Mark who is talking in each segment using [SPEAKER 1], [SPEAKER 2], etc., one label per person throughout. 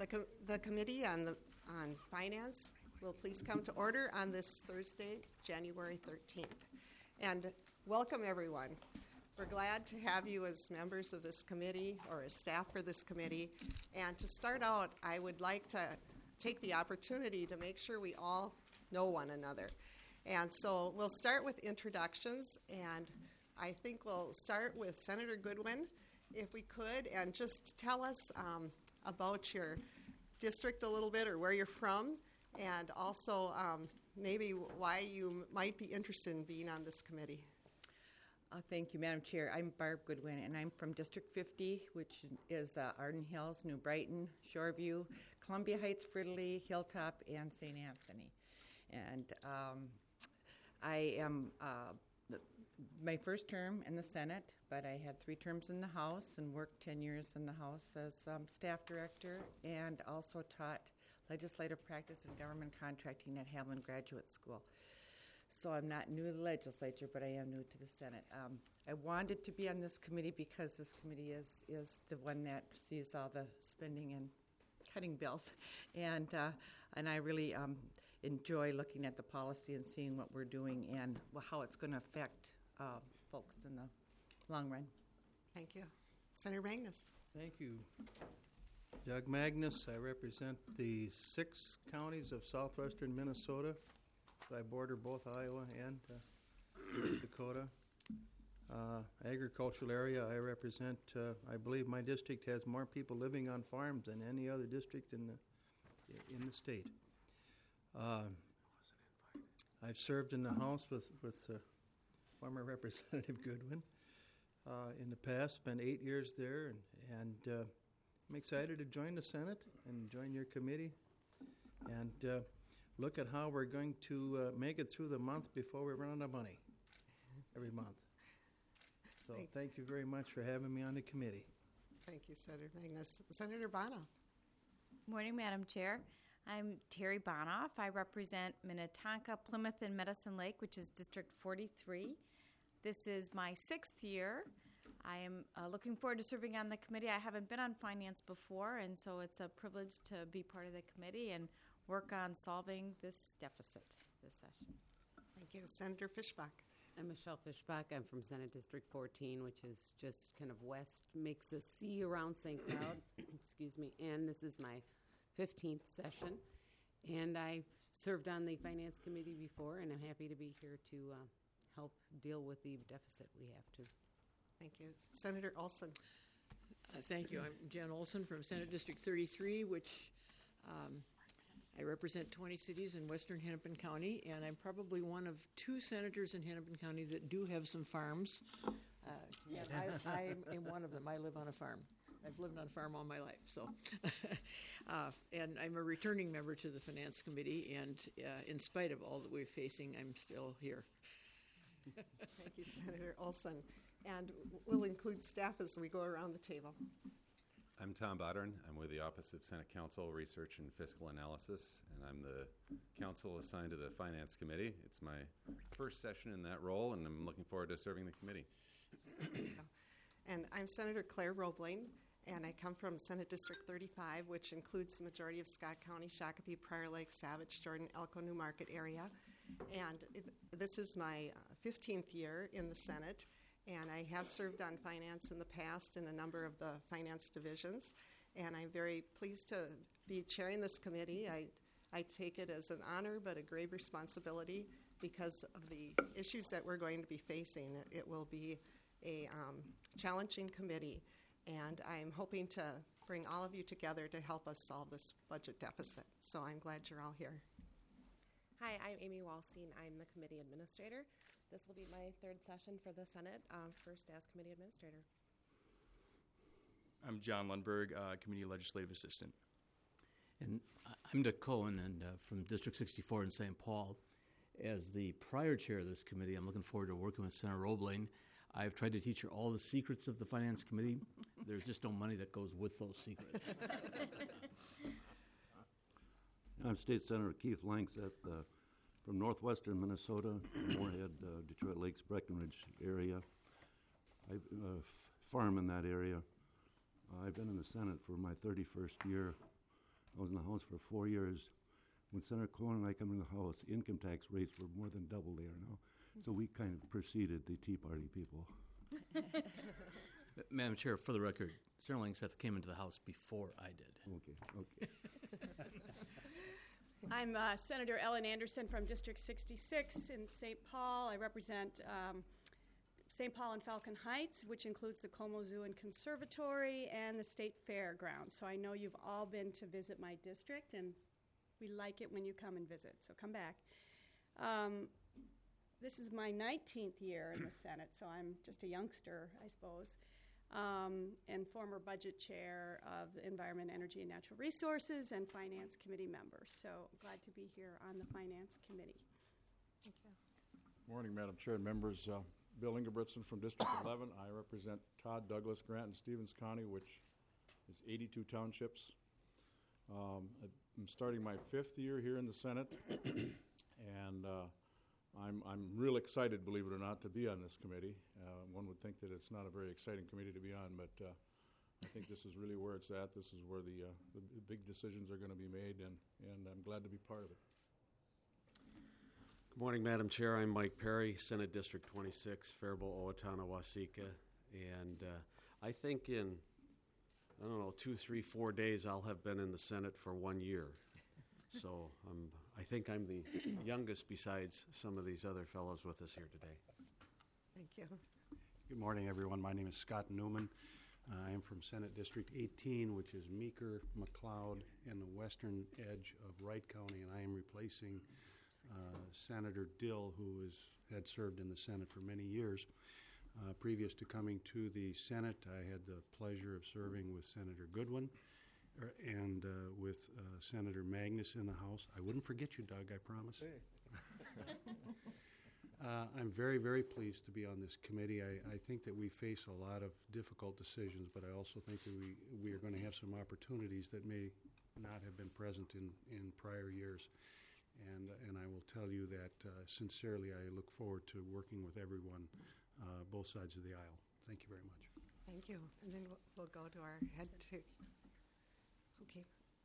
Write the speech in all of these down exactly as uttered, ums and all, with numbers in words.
[SPEAKER 1] com- the Committee on the on Finance will please come to order on this Thursday, January thirteenth. And welcome, everyone. We're glad to have you as members of this committee or as staff for this committee. And to start out, I would like to take the opportunity to make sure we all know one another. And so we'll start with introductions, and I think we'll start with Senator Goodwin, if we could, and just tell us um, about your district a little bit or where you're from, and also um, maybe why you might be interested in being on this committee.
[SPEAKER 2] Uh, thank you, Madam Chair. I'm Barb Goodwin, and I'm from District fifty, which is uh, Arden Hills, New Brighton, Shoreview, Columbia Heights, Fridley, Hilltop, and Saint Anthony. And um, I am uh, my first term in the Senate, but I had three terms in the House and worked ten years in the House as um, staff director, and also taught legislative practice and government contracting at Hamlin Graduate School. So I'm not new to the legislature, but I am new to the Senate. Um, I wanted to be on this committee because this committee is, is the one that sees all the spending and cutting bills. And uh, and I really um, enjoy looking at the policy and seeing what we're doing and how it's going to affect uh, folks in the long run.
[SPEAKER 1] Thank you. Senator Magnus.
[SPEAKER 3] Thank you. Doug Magnus. I represent the six counties of southwestern Minnesota. I border both Iowa and uh, North Dakota. Uh, agricultural area I represent, uh, I believe my district has more people living on farms than any other district in the in the state. Uh, I've served in the House with, with uh, former Representative Goodwin uh, in the past, spent eight years there, and, and uh, I'm excited to join the Senate and join your committee and uh, look at how we're going to uh, make it through the month before we run out of money every month. So thank, thank you very much for having me on the committee.
[SPEAKER 1] Thank you, Senator Magnus. Senator Bonoff.
[SPEAKER 4] Morning, Madam Chair. I'm Terry Bonoff. I represent Minnetonka, Plymouth, and Medicine Lake, which is District forty-three. This is my sixth year. I am uh, looking forward to serving on the committee. I haven't been on finance before, and so it's a privilege to be part of the committee and work on solving this deficit this session.
[SPEAKER 1] Thank you. Senator Fischbach.
[SPEAKER 5] I'm Michelle Fischbach. I'm from Senate District fourteen, which is just kind of west, makes a C around Saint Cloud. Excuse me. And this is my fifteenth session. And I served on the Finance Committee before, and I'm happy to be here to uh, help deal with the deficit we have to.
[SPEAKER 1] Thank you. Senator Olson.
[SPEAKER 6] Uh, thank you. I'm Jen Olson from Senate District thirty-three, which um, I represent twenty cities in western Hennepin County, and I'm probably one of two senators in Hennepin County that do have some farms. Uh, and I, I am one of them. I live on a farm. I've lived on a farm all my life. So, uh, and I'm a returning member to the Finance Committee, and uh, in spite of all that we're facing, I'm still here.
[SPEAKER 1] Thank you, Senator Olson. And we'll include staff as we go around the table.
[SPEAKER 7] I'm Tom Bodern. I'm with the Office of Senate Counsel Research and Fiscal Analysis, and I'm the counsel assigned to the Finance Committee. It's my first session in that role, and I'm looking forward to serving the committee.
[SPEAKER 1] And I'm Senator Claire Roebling, and I come from Senate District thirty-five, which includes the majority of Scott County, Shakopee, Prior Lake, Savage, Jordan, Elko, New Market area. And it, this is my uh, fifteenth year in the Senate. And I have served on finance in the past in a number of the finance divisions. And I'm very pleased to be chairing this committee. I, I take it as an honor, but a grave responsibility because of the issues that we're going to be facing. It, it will be a um, challenging committee. And I'm hoping to bring all of you together to help us solve this budget deficit. So I'm glad you're all here.
[SPEAKER 8] Hi, I'm Amy Wallstein. I'm the committee administrator. This will be my third session for the Senate, uh, first as committee administrator.
[SPEAKER 9] I'm John Lundberg, uh, committee legislative assistant.
[SPEAKER 10] And I'm Dick Cohen, and uh, from District sixty-four in Saint Paul. As the prior chair of this committee, I'm looking forward to working with Senator Roebling. I've tried to teach her all the secrets of the Finance Committee. There's just no money that goes with those secrets.
[SPEAKER 11] I'm State Senator Keith Langseth uh, from northwestern Minnesota, Moorhead, uh, Detroit Lakes, Breckenridge area. I uh, f- farm in that area. Uh, I've been in the Senate for my thirty-first year. I was in the House for four years. When Senator Cohen and I come in the House, income tax rates were more than double they are now. So we kind of preceded the Tea Party people.
[SPEAKER 10] Madam Chair, for the record, Senator Langseth came into the House before I did.
[SPEAKER 11] Okay, okay.
[SPEAKER 12] I'm uh, Senator Ellen Anderson from District sixty-six in Saint Paul. I represent um, Saint Paul and Falcon Heights, which includes the Como Zoo and Conservatory and the State Fairgrounds. So I know you've all been to visit my district, and we like it when you come and visit, so come back. Um, this is my nineteenth year in the Senate, so I'm just a youngster, I suppose, um, and former budget chair of the Environment, Energy, and Natural Resources and Finance Committee member. So glad to be here on the Finance Committee.
[SPEAKER 1] Thank you.
[SPEAKER 13] Morning, Madam Chair and members. Uh, Bill Ingebrigtsen from District eleven. I represent Todd, Douglas, Grant, and Stevens County, which is eighty-two townships. Um, I'm starting my fifth year here in the Senate, and uh, I'm, I'm real excited, believe it or not, to be on this committee. Uh, one would think that it's not a very exciting committee to be on, but uh, I think this is really where it's at. This is where the, uh, the big decisions are going to be made, and, and I'm glad to be part of it.
[SPEAKER 14] Good morning, Madam Chair. I'm Mike Perry, Senate District twenty-six, Faribault, Owatonna, Waseca. And uh, I think in, I don't know, two, three, four days, I'll have been in the Senate for one year. So um, I think I'm the youngest besides some of these other fellows with us here today.
[SPEAKER 1] Thank you.
[SPEAKER 15] Good morning, everyone. My name is Scott Newman. Uh, I am from Senate District eighteen, which is Meeker, McLeod, and the western edge of Wright County, and I am replacing uh, Senator Dill, who is, had served in the Senate for many years. Uh, previous to coming to the Senate, I had the pleasure of serving with Senator Goodwin er, and uh, with uh, Senator Magnus in the House. I wouldn't forget you, Doug, I promise. Uh, I'm very, very pleased to be on this committee. I, I think that we face a lot of difficult decisions, but I also think that we, we are going to have some opportunities that may not have been present in, in prior years. And, and I will tell you that uh, sincerely, I look forward to working with everyone, uh, both sides of the aisle. Thank you very much.
[SPEAKER 1] Thank you. And then we'll, we'll go to our head to. Okay.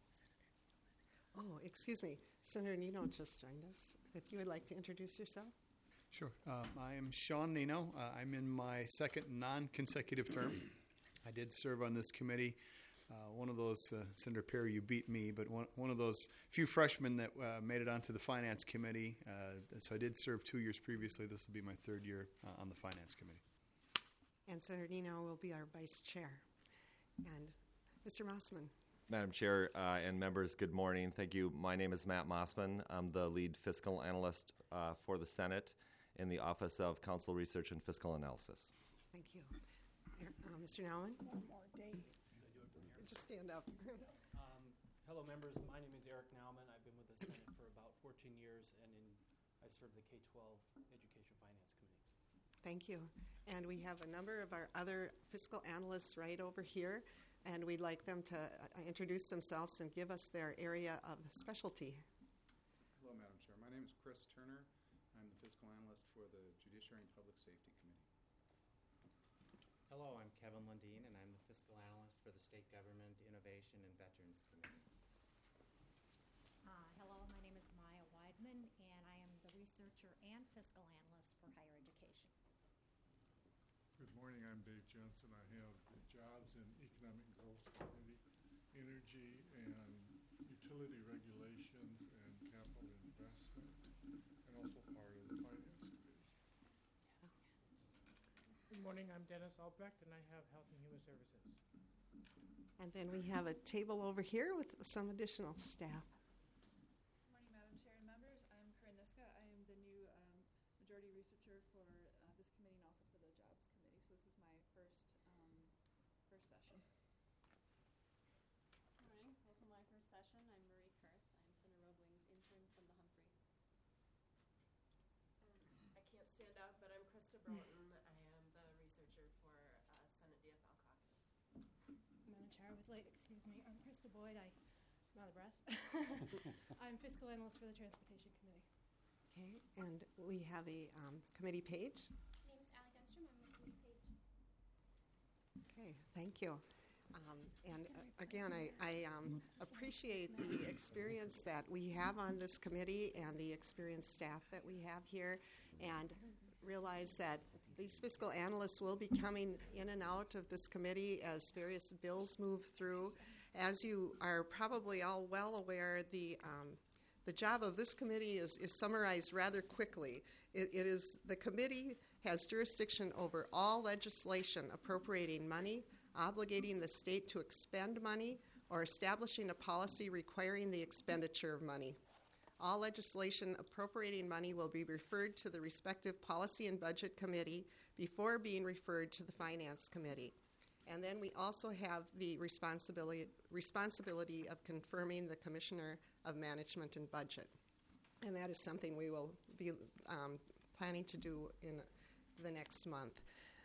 [SPEAKER 1] Oh, excuse me. Senator Nino just joined us. If you would like to introduce yourself.
[SPEAKER 16] Sure. Um, I am Sean Nino. Uh, I'm in my second non-consecutive term. I did serve on this committee. Uh, one of those, uh, Senator Perry, you beat me, but one, one of those few freshmen that uh, made it onto the Finance Committee. Uh, so I did serve two years previously. This will be my third year uh, on the Finance Committee.
[SPEAKER 1] And Senator Nino will be our vice chair. And Mister Mossman.
[SPEAKER 17] Madam Chair uh, and members, good morning. Thank you. My name is Matt Mossman. I'm the lead fiscal analyst uh, for the Senate in the Office of Council Research and Fiscal Analysis.
[SPEAKER 1] Thank you. Uh, Mister Nowlin?
[SPEAKER 18] One more days.
[SPEAKER 1] Just stand up.
[SPEAKER 18] um, hello, members. My name is Eric Nauman. I've been with the Senate for about fourteen years, and in, I serve the K twelve Education Finance Committee.
[SPEAKER 1] Thank you. And we have a number of our other fiscal analysts right over here, and we'd like them to uh, introduce themselves and give us their area of specialty.
[SPEAKER 19] Hello, Madam Chair. My name is Chris Turner. I'm the fiscal analyst for the Judiciary and Public Safety Committee.
[SPEAKER 20] Hello, I'm Kevin Lundeen, and I'm the fiscal analyst for the State Government, Innovation, and Veterans Committee.
[SPEAKER 21] Uh, hello, my name is Maya Weidman, and I am the researcher and fiscal analyst for higher education.
[SPEAKER 22] Good morning, I'm Dave Jensen. I have the Jobs and Economic Growth Committee, Energy and Utility Regulations and Capital Investment, and also part of the Finance Committee.
[SPEAKER 23] Good morning, I'm Dennis Albrecht, and I have Health and Human Services.
[SPEAKER 1] And then we have a table over here with some additional staff.
[SPEAKER 24] Good morning, Madam Chair and members. I'm Corinne Niska. I am the new um, majority researcher for uh, this committee and also for the Jobs Committee. So this is my first um, first session.
[SPEAKER 25] Good morning. It's also my first session. I'm Marie Kurth. I'm Senator Roebling's intern from the Humphrey.
[SPEAKER 26] Um, I can't stand out, but I'm Krista Broughton. I am the researcher for uh, Senate D F L caucus.
[SPEAKER 24] Madam Chair, I was late. Excuse me. I'm Krista Boyd. I, I'm out of breath. I'm fiscal analyst for the Transportation Committee.
[SPEAKER 1] Okay, and we have a um, committee page.
[SPEAKER 25] My name is Allie Gunstrom. I'm the committee page.
[SPEAKER 1] Okay, thank you. Um, and uh, again, I, I um, appreciate the experience that we have on this committee and the experienced staff that we have here, and realize that these fiscal analysts will be coming in and out of this committee as various bills move through. As you are probably all well aware, the um, the job of this committee is, is summarized rather quickly. It, it is the committee has jurisdiction over all legislation appropriating money, obligating the state to expend money, or establishing a policy requiring the expenditure of money. All legislation appropriating money will be referred to the respective Policy and Budget Committee before being referred to the Finance Committee. And then we also have the responsibility responsibility of confirming the Commissioner of Management and Budget. And that is something we will be um, planning to do in the next month.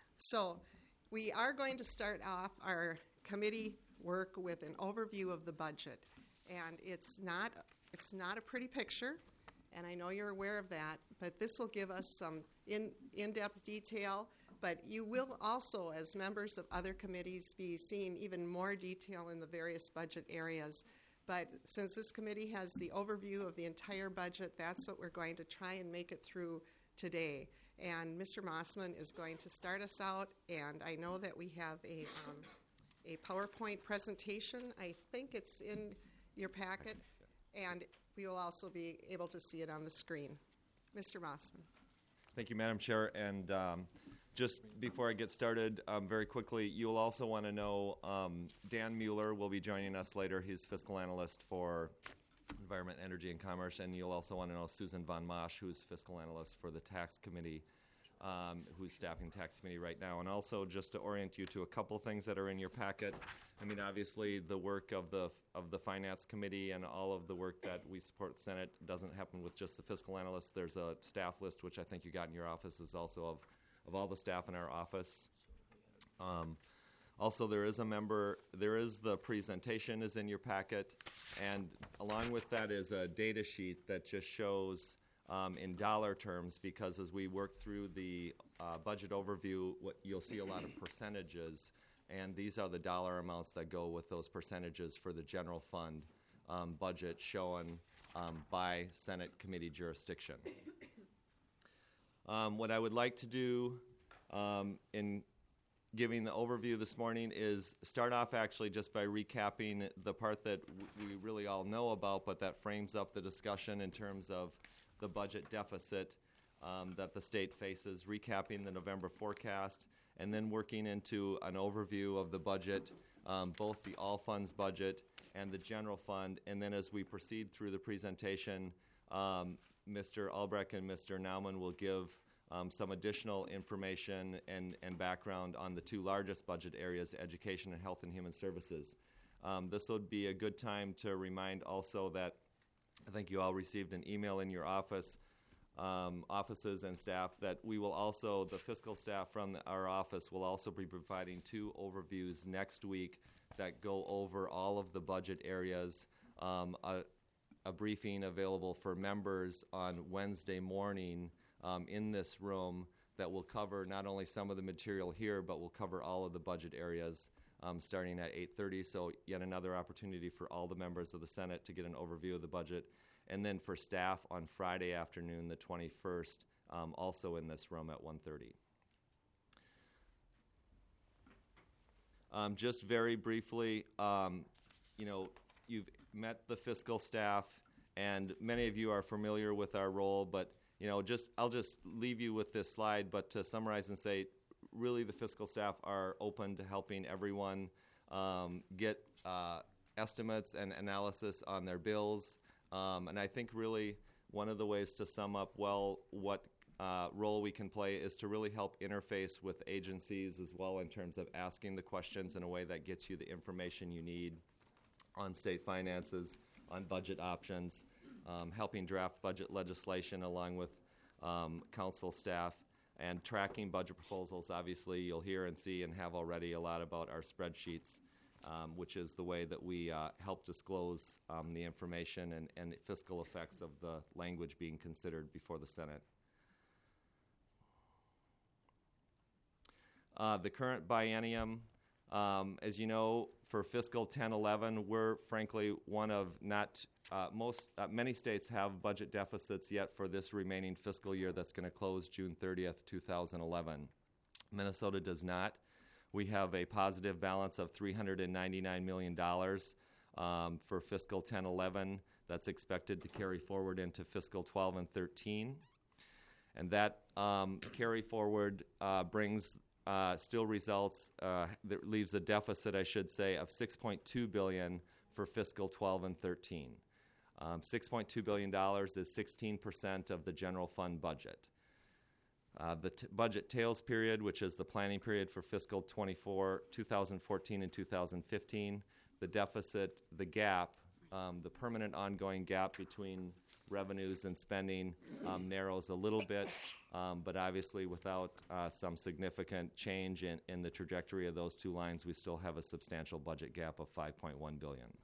[SPEAKER 1] So we are going to start off our committee work with an overview of the budget. And it's not it's not a pretty picture, and I know you're aware of that, but this will give us some in, in-depth detail. But you will also, as members of other committees, be seeing even more detail in the various budget areas. But since this committee has the overview of the entire budget, that's what we're going to try and make it through today. And Mister Mossman is going to start us out, and I know that we have a, um, a PowerPoint presentation. I think it's in your packet, and we will also be able to see it on the screen. Mister Mossman.
[SPEAKER 17] Thank you, Madam Chair. And um, just before I get started, um, very quickly, you'll also want to know um, Dan Mueller will be joining us later. He's fiscal analyst for Environment, Energy, and Commerce. And you'll also want to know Susan Von Mosch, who's fiscal analyst for the Tax Committee, um, who's staffing Tax Committee right now. And also, just to orient you to a couple things that are in your packet. I mean, obviously, the work of the of the Finance Committee and all of the work that we support the Senate doesn't happen with just the fiscal analysts. There's a staff list, which I think you got in your office, is also of, of all the staff in our office. Um, also, there is a member, there is the presentation is in your packet, and along with that is a data sheet that just shows um, in dollar terms, because as we work through the uh, budget overview, what you'll see a lot of percentages. And these are the dollar amounts that go with those percentages for the general fund um, budget shown um, by Senate committee jurisdiction. Um, what I would like to do um, in giving the overview this morning is start off actually just by recapping the part that w- we really all know about, but that frames up the discussion in terms of the budget deficit um, that the state faces, recapping the November forecast, and then working into an overview of the budget, um, both the all funds budget and the general fund. And then as we proceed through the presentation, um, Mister Albrecht and Mister Naumann will give um, some additional information and, and background on the two largest budget areas, education and health and human services. Um, this would be a good time to remind also that I think you all received an email in your office Um, offices and staff that we will also, the fiscal staff from the, our office will also be providing two overviews next week that go over all of the budget areas. Um, a, a briefing available for members on Wednesday morning um, in this room that will cover not only some of the material here, but will cover all of the budget areas um, starting at eight thirty. So yet another opportunity for all the members of the Senate to get an overview of the budget. And then for staff on Friday afternoon, the twenty-first, um, also in this room at one thirty. Um, just very briefly, um, you know, you've met the fiscal staff, and many of you are familiar with our role, but, you know, just I'll just leave you with this slide, but to summarize and say, really the fiscal staff are open to helping everyone um, get uh, estimates and analysis on their bills. Um, and I think really one of the ways to sum up well what uh, role we can play is to really help interface with agencies as well in terms of asking the questions in a way that gets you the information you need on state finances, on budget options, um, helping draft budget legislation along with um, council staff, and tracking budget proposals. Obviously, you'll hear and see and have already a lot about our spreadsheets, Um, which is the way that we uh, help disclose um, the information and, and fiscal effects of the language being considered before the Senate. Uh, the current biennium Um, as you know, for fiscal ten eleven, we're frankly one of not uh, most uh, many states have budget deficits yet for this remaining fiscal year that's going to close June thirtieth, two thousand eleven. Minnesota does not. We have a positive balance of three hundred ninety-nine million dollars um, for fiscal ten eleven that's expected to carry forward into fiscal twelve and thirteen. And that um, carry forward uh, brings uh, still results, uh, that leaves a deficit, I should say, of six point two billion dollars for fiscal twelve and thirteen. Um, six point two billion dollars is sixteen percent of the general fund budget. Uh, the t- budget tails period, which is the planning period for fiscal twenty-four, two thousand fourteen and two thousand fifteen, the deficit, the gap, um, the permanent ongoing gap between revenues and spending um, narrows a little bit, um, but obviously without uh, some significant change in, in the trajectory of those two lines, we still have a substantial budget gap of five point one billion dollars.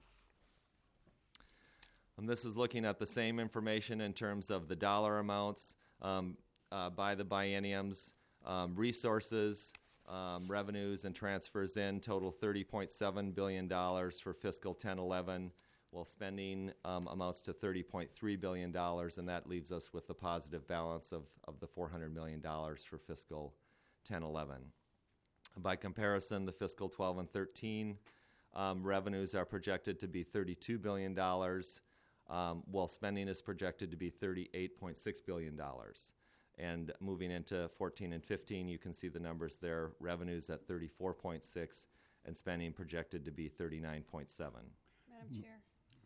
[SPEAKER 17] And this is looking at the same information in terms of the dollar amounts um, uh, by the bienniums, um, resources, um, revenues, and transfers in total thirty point seven billion dollars for fiscal ten eleven, while spending um, amounts to thirty point three billion dollars, and that leaves us with the positive balance of, of the four hundred million dollars for fiscal ten eleven. By comparison, the fiscal twelve and thirteen um, revenues are projected to be thirty-two billion dollars, um, while spending is projected to be thirty-eight point six billion dollars. And moving into fourteen and fifteen, you can see the numbers there, revenues at thirty-four point six and spending projected to be thirty-nine point seven.
[SPEAKER 12] Madam Chair.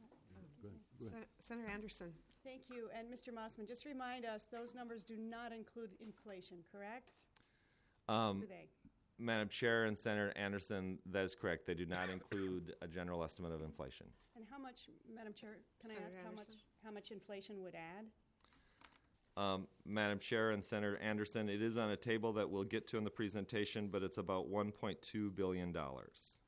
[SPEAKER 1] Sen- Senator Anderson.
[SPEAKER 12] Thank you. And Mister Mossman, just remind us, those numbers do not include inflation, correct?
[SPEAKER 17] Um,
[SPEAKER 12] do they?
[SPEAKER 17] Madam Chair and Senator Anderson, that is correct. They do not include a general estimate of inflation.
[SPEAKER 12] And how much, Madam Chair, can
[SPEAKER 1] Senator
[SPEAKER 12] I ask how much,
[SPEAKER 1] Anderson?
[SPEAKER 12] how much inflation would add?
[SPEAKER 17] Um, Madam Chair and Senator Anderson, it is on a table that we'll get to in the presentation, but it's about one point two billion dollars.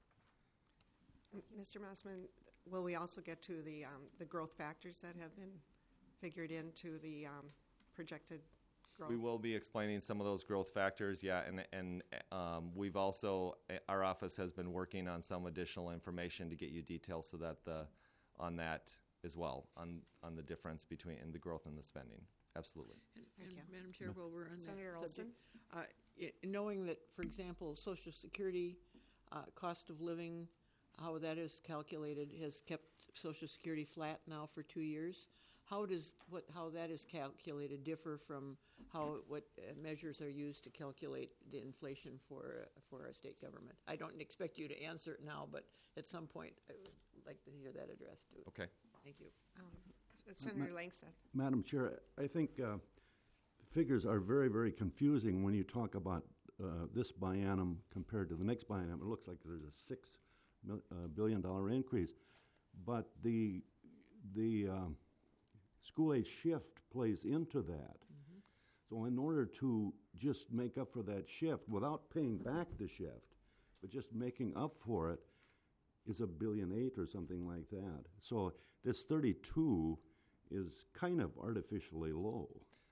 [SPEAKER 1] M- Mister Mossman, will we also get to the um, the growth factors that have been figured into the um, projected growth?
[SPEAKER 17] We will be explaining some of those growth factors, yeah, and and um, we've also, our office has been working on some additional information to get you details so that the, on that as well, on, on the difference between in the growth and the spending. Absolutely.
[SPEAKER 2] And,
[SPEAKER 1] Thank
[SPEAKER 2] and
[SPEAKER 1] you.
[SPEAKER 2] Madam Chair, while we're on
[SPEAKER 1] Senator
[SPEAKER 2] that
[SPEAKER 1] Olson?
[SPEAKER 2] subject, uh, i- knowing that, for example, Social Security, uh, cost of living, how that is calculated, has kept Social Security flat now for two years. How does what how that is calculated differ from how what uh, measures are used to calculate the inflation for uh, for our state government? I don't expect you to answer it now, but at some point I would like to hear that addressed too.
[SPEAKER 17] Okay.
[SPEAKER 2] Thank you.
[SPEAKER 1] Um, S- Senator Langseth.
[SPEAKER 11] Madam Chair, I think uh, the figures are very, very confusing when you talk about uh, this biennium compared to the next biennium. It looks like there's a six mil, uh, billion dollar increase, but the the um, school age shift plays into that. Mm-hmm. So in order to just make up for that shift without paying back the shift, but just making up for it, is a billion eight or something like that. So this thirty-two is kind of artificially low.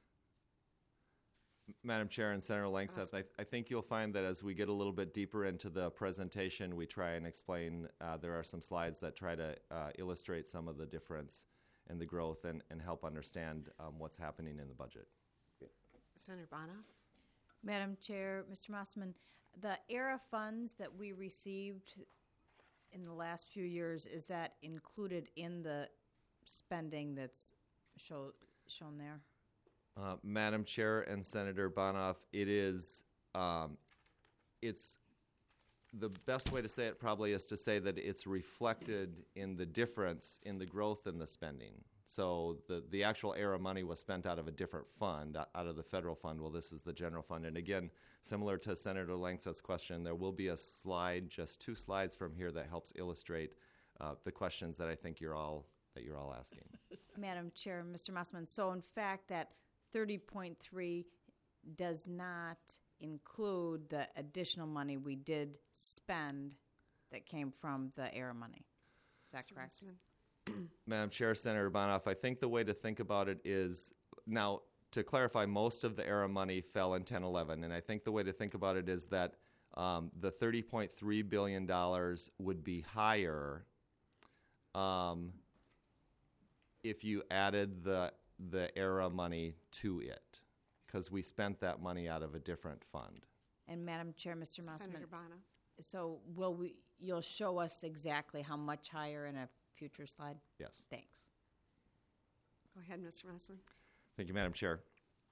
[SPEAKER 17] Madam Chair and Senator Langseth, I, I think you'll find that as we get a little bit deeper into the presentation, we try and explain, uh, there are some slides that try to uh, illustrate some of the difference in the growth and, and help understand um, what's happening in the budget.
[SPEAKER 1] Senator Bonoff.
[SPEAKER 3] Madam Chair, Mister Mossman, the E R A funds that we received in the last few years, is that included in the spending that's show, shown there?
[SPEAKER 17] Uh, Madam Chair and Senator Bonoff, it is, um, it's, the best way to say it probably is to say that it's reflected in the difference in the growth in the spending. So the, the actual E R A money was spent out of a different fund, out of the federal fund. Well, this is the general fund. And again, similar to Senator Langseth's question, there will be a slide, just two slides from here, that helps illustrate uh, the questions that I think you're all that you're all asking.
[SPEAKER 3] Madam Chair, Mister Mossman, so in fact that thirty point three does not include the additional money we did spend that came from the E R A money. Is that
[SPEAKER 1] Mister
[SPEAKER 3] correct?
[SPEAKER 1] Rossman.
[SPEAKER 17] Madam Chair, Senator Bonoff, I think the way to think about it is, now, to clarify, most of the E R A money fell in ten eleven, and I think the way to think about it is that Um, the thirty point three billion dollars would be higher um, if you added the the ERA money to it, because we spent that money out of a different fund.
[SPEAKER 3] And Madam Chair, Mister Mossman.
[SPEAKER 1] Senator Bono.
[SPEAKER 3] So will we, you'll show us exactly how much higher in a future slide?
[SPEAKER 17] Yes.
[SPEAKER 3] Thanks.
[SPEAKER 1] Go ahead, Mister Mossman.
[SPEAKER 17] Thank you, Madam Chair.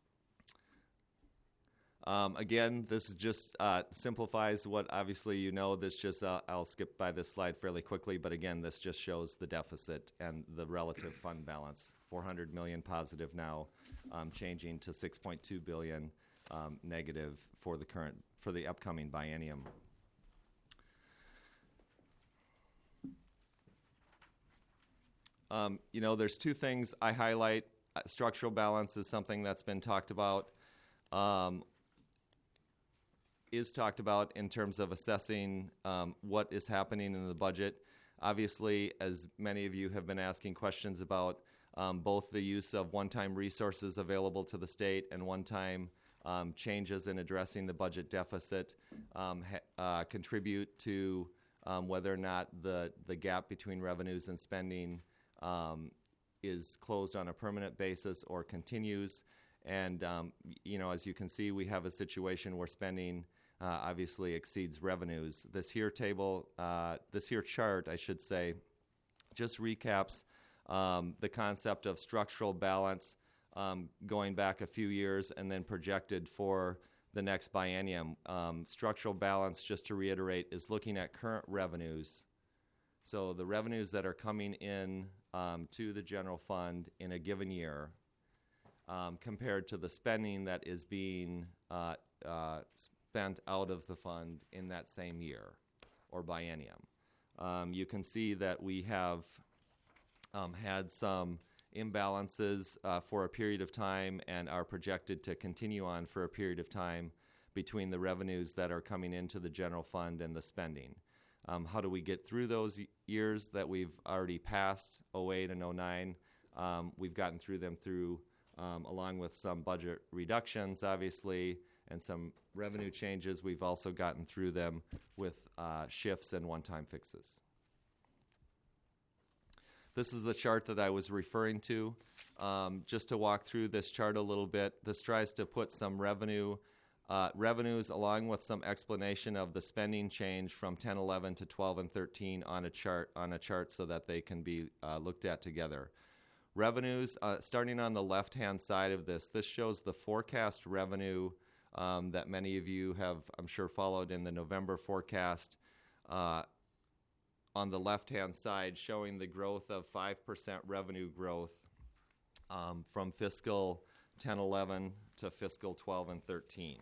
[SPEAKER 17] Um, again, this is just uh, simplifies what obviously you know. This just uh, I'll skip by this slide fairly quickly, but again, this just shows the deficit and the relative fund balance. four hundred million positive now, um, changing to six point two billion um, negative for the current for the upcoming biennium. Um, you know, there's two things I highlight. Uh, structural balance is something that's been talked about. Um, is talked about in terms of assessing um, what is happening in the budget. Obviously, as many of you have been asking questions about um, both the use of one-time resources available to the state and one-time um, changes in addressing the budget deficit um, ha- uh, contribute to um, whether or not the, the gap between revenues and spending um, is closed on a permanent basis or continues. And, um, you know, as you can see, we have a situation where spending uh, obviously exceeds revenues. This here table, uh, this here chart, I should say, just recaps um, the concept of structural balance um, going back a few years and then projected for the next biennium. Um, structural balance, just to reiterate, is looking at current revenues. So the revenues that are coming in um, to the general fund in a given year Um, compared to the spending that is being uh, uh, spent out of the fund in that same year or biennium. Um, you can see that we have um, had some imbalances uh, for a period of time and are projected to continue on for a period of time between the revenues that are coming into the general fund and the spending. Um, how do we get through those y- years that we've already passed, oh eight and oh nine? Um, we've gotten through them through Um, along with some budget reductions, obviously, and some revenue changes. We've also gotten through them with uh, shifts and one-time fixes. This is the chart that I was referring to. Um, just to walk through this chart a little bit, this tries to put some revenue uh, revenues along with some explanation of the spending change from ten eleven to twelve and thirteen on a chart on a chart so that they can be uh, looked at together. Revenues, uh, starting on the left-hand side of this, this shows the forecast revenue um, that many of you have, I'm sure, followed in the November forecast. Uh, on the left-hand side, showing the growth of five percent revenue growth um, from fiscal ten eleven to fiscal twelve and thirteen.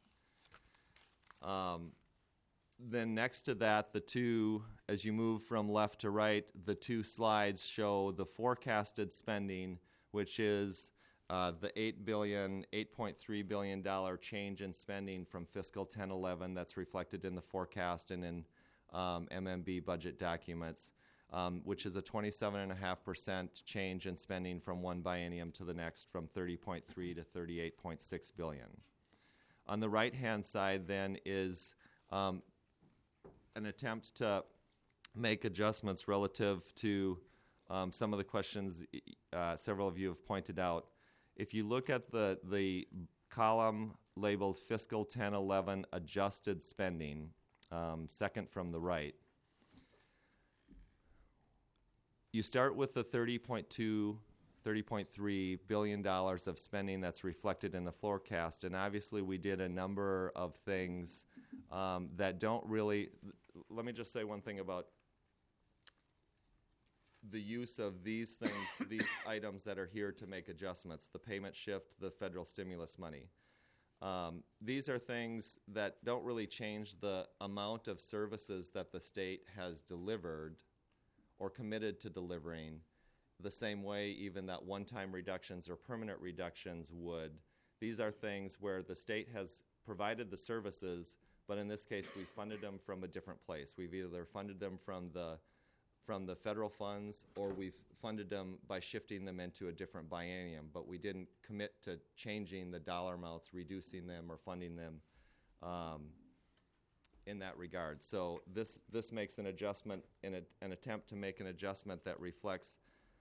[SPEAKER 17] Um, Then next to that, the two, as you move from left to right, the two slides show the forecasted spending, which is uh, the eight billion dollars, eight point three billion dollars change in spending from fiscal ten eleven that's reflected in the forecast and in um, M M B budget documents, um, which is a twenty-seven point five percent change in spending from one biennium to the next, from thirty point three to thirty-eight point six billion dollars. On the right-hand side, then, is um, an attempt to make adjustments relative to um, some of the questions uh, several of you have pointed out. If you look at the, the column labeled fiscal ten eleven adjusted spending, um, second from the right, you start with the thirty point two, thirty point three billion dollars of spending that's reflected in the forecast, and obviously we did a number of things um, that don't really. Let me just say one thing about the use of these things, these items that are here to make adjustments, the payment shift, the federal stimulus money. Um, these are things that don't really change the amount of services that the state has delivered or committed to delivering the same way even that one-time reductions or permanent reductions would. These are things where the state has provided the services, but in this case, we funded them from a different place. We've either funded them from the from the federal funds, or we've funded them by shifting them into a different biennium, but we didn't commit to changing the dollar amounts, reducing them, or funding them um, in that regard. So this this makes an adjustment, in a, an attempt to make an adjustment that reflects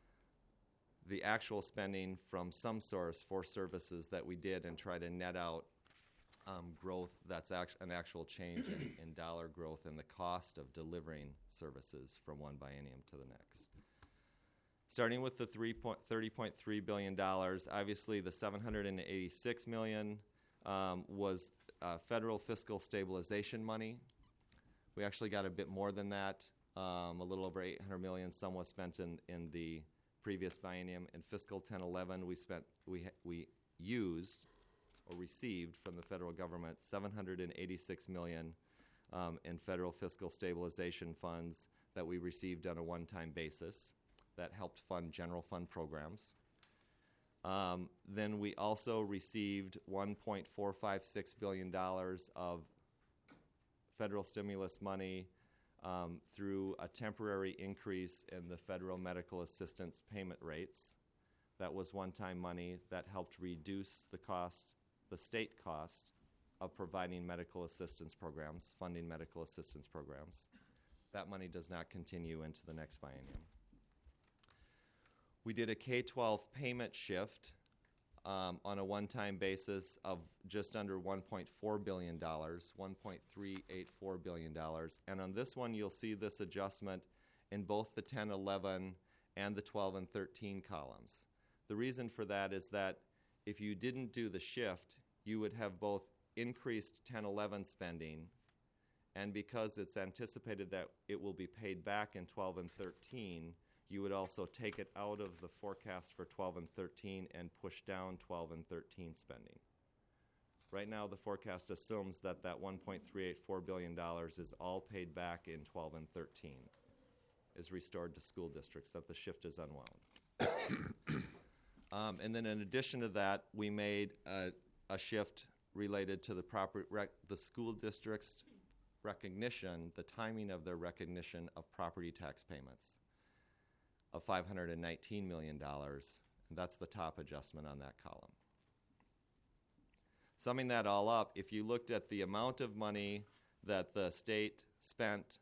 [SPEAKER 17] the actual spending from some source for services that we did, and try to net out um, growth that's act- an actual change in, in dollar growth and the cost of delivering services from one biennium to the next. Starting with the thirty point three billion dollars, obviously the seven hundred eighty-six million dollars um, was uh, federal fiscal stabilization money. We actually got a bit more than that, um, a little over eight hundred million dollars. Some was spent in, in the previous biennium. In fiscal ten eleven, we spent we we used or received from the federal government seven hundred eighty-six million dollars um, in federal fiscal stabilization funds that we received on a one-time basis that helped fund general fund programs. Um, then we also received one point four five six billion dollars of federal stimulus money um, through a temporary increase in the federal medical assistance payment rates. That was one-time money that helped reduce the cost, the state cost of providing medical assistance programs, funding medical assistance programs. That money does not continue into the next biennium. We did a K twelve payment shift um, on a one-time basis of just under one point four billion dollars, one point three eight four billion dollars. And on this one, you'll see this adjustment in both the ten eleven and the twelve and thirteen columns. The reason for that is that if you didn't do the shift, you would have both increased ten eleven spending, and because it's anticipated that it will be paid back in twelve and thirteen, you would also take it out of the forecast for twelve and thirteen and push down twelve and thirteen spending. Right now, the forecast assumes that that one point three eight four billion dollars is all paid back in twelve and thirteen, is restored to school districts, that the shift is unwound. um, and then in addition to that, we made a, a shift related to the proper rec- the school district's recognition, the timing of their recognition of property tax payments of five hundred nineteen million dollars, and that's the top adjustment on that column. Summing that all up, if you looked at the amount of money that the state spent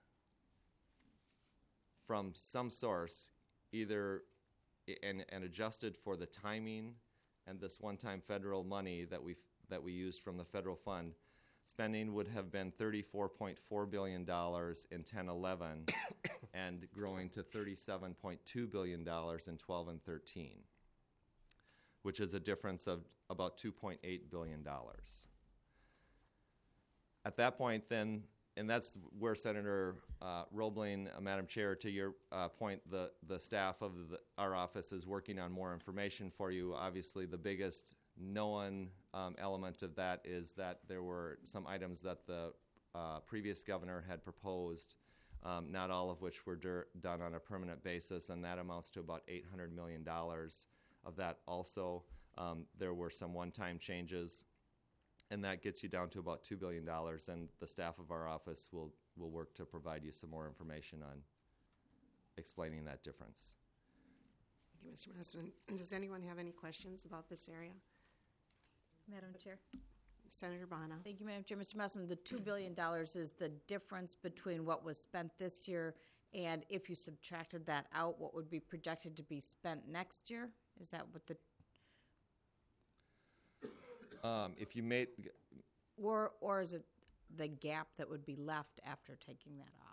[SPEAKER 17] from some source, either I- and, and adjusted for the timing and this one-time federal money that we that we used from the federal fund, spending would have been thirty-four point four billion dollars in ten eleven and growing to thirty-seven point two billion dollars in twelve and thirteen, which is a difference of about two point eight billion dollars. At that point then, and that's where Senator uh, Roebling, uh, Madam Chair, to your uh, point, the, the staff of the, our office is working on more information for you. Obviously, the biggest known um, element of that is that there were some items that the uh, previous governor had proposed, um, not all of which were dur- done on a permanent basis, and that amounts to about eight hundred million dollars of that also. Um, there were some one-time changes, and that gets you down to about two billion dollars, and the staff of our office will, will work to provide you some more information on explaining that difference.
[SPEAKER 1] Thank you, Mister Musman. Does anyone have any questions about this area?
[SPEAKER 3] Madam Chair.
[SPEAKER 1] Senator Bono.
[SPEAKER 3] Thank you, Madam Chair. Mister Musselman, the two billion dollars is the difference between what was spent this year and if you subtracted that out, what would be projected to be spent next year? Is that what the...
[SPEAKER 17] Um, if you made...
[SPEAKER 3] Or, or is it the gap that would be left after taking that off?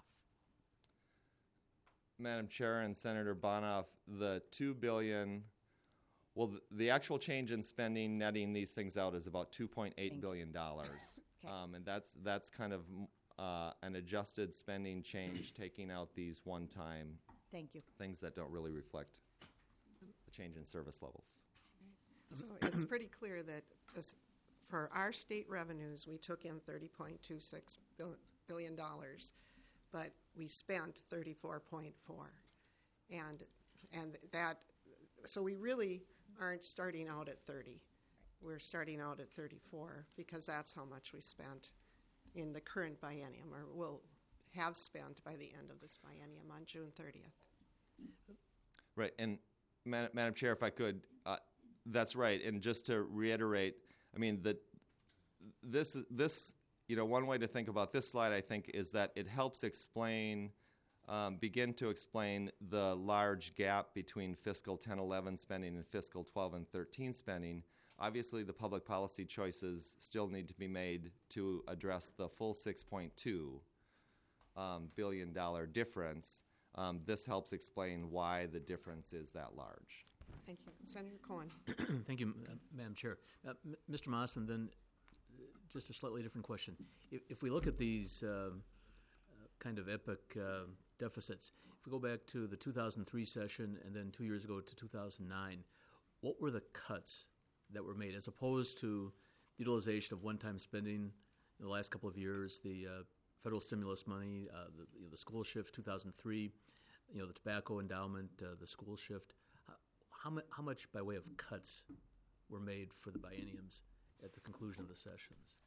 [SPEAKER 17] Madam Chair and Senator Bonoff, the two billion dollars, well, the, the actual change in spending, netting these things out, is about two point eight billion dollars.
[SPEAKER 3] Okay.
[SPEAKER 17] Um, and that's that's kind of uh, an adjusted spending change, taking out these one-time
[SPEAKER 3] Thank you.
[SPEAKER 17] things that don't really reflect the change in service levels.
[SPEAKER 1] So it's pretty clear that this, for our state revenues, we took in thirty point two six billion dollars, but we spent thirty-four point four, and and that, so we really aren't starting out at thirty. We're starting out at thirty-four because that's how much we spent in the current biennium, or will have spent by the end of this biennium on June thirtieth.
[SPEAKER 17] Right, and Madam, Madam Chair, if I could, uh, that's right. And just to reiterate, I mean, the, this this you know, one way to think about this slide, I think, is that it helps explain, um, begin to explain the large gap between fiscal ten eleven spending and fiscal twelve and thirteen spending. Obviously, the public policy choices still need to be made to address the full six point two um, billion dollar difference. Um, this helps explain why the difference is that large.
[SPEAKER 1] Thank you. Senator Cohen.
[SPEAKER 10] Thank you, uh, Madam Chair. Uh, M- Mister Mossman, then uh, just a slightly different question. If, if we look at these uh, uh, kind of epic uh, deficits, if we go back to the two thousand three session and then two years ago to two thousand nine, what were the cuts that were made as opposed to utilization of one-time spending in the last couple of years, the uh, federal stimulus money, uh, the, you know, the school shift two thousand three, you know, the tobacco endowment, uh, the school shift. How, how, mu- how much by way of cuts were made for the bienniums at the conclusion of the sessions?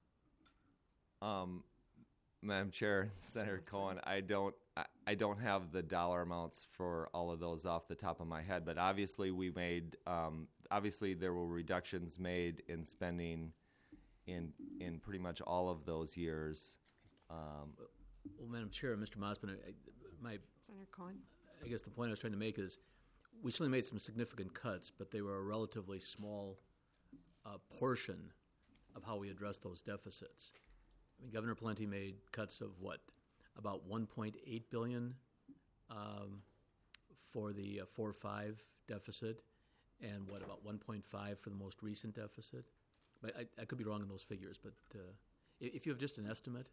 [SPEAKER 17] Um, Madam Chair, Senator Cohen, I don't, I, I don't have the dollar amounts for all of those off the top of my head, but obviously we made, um, obviously there were reductions made in spending in in pretty much all of those years. Um,
[SPEAKER 10] Well, Madam Chair, Mister Mossman, I, I- my,
[SPEAKER 1] Senator Cohen.
[SPEAKER 10] I guess the point I was trying to make is we certainly made some significant cuts, but they were a relatively small uh, portion of how we addressed those deficits. I mean, Governor Plenty made cuts of what, about one point eight billion dollars um, for the uh, four five deficit, and what, about one point five for the most recent deficit? But I, I could be wrong in those figures, but uh, i- if you have just an estimate.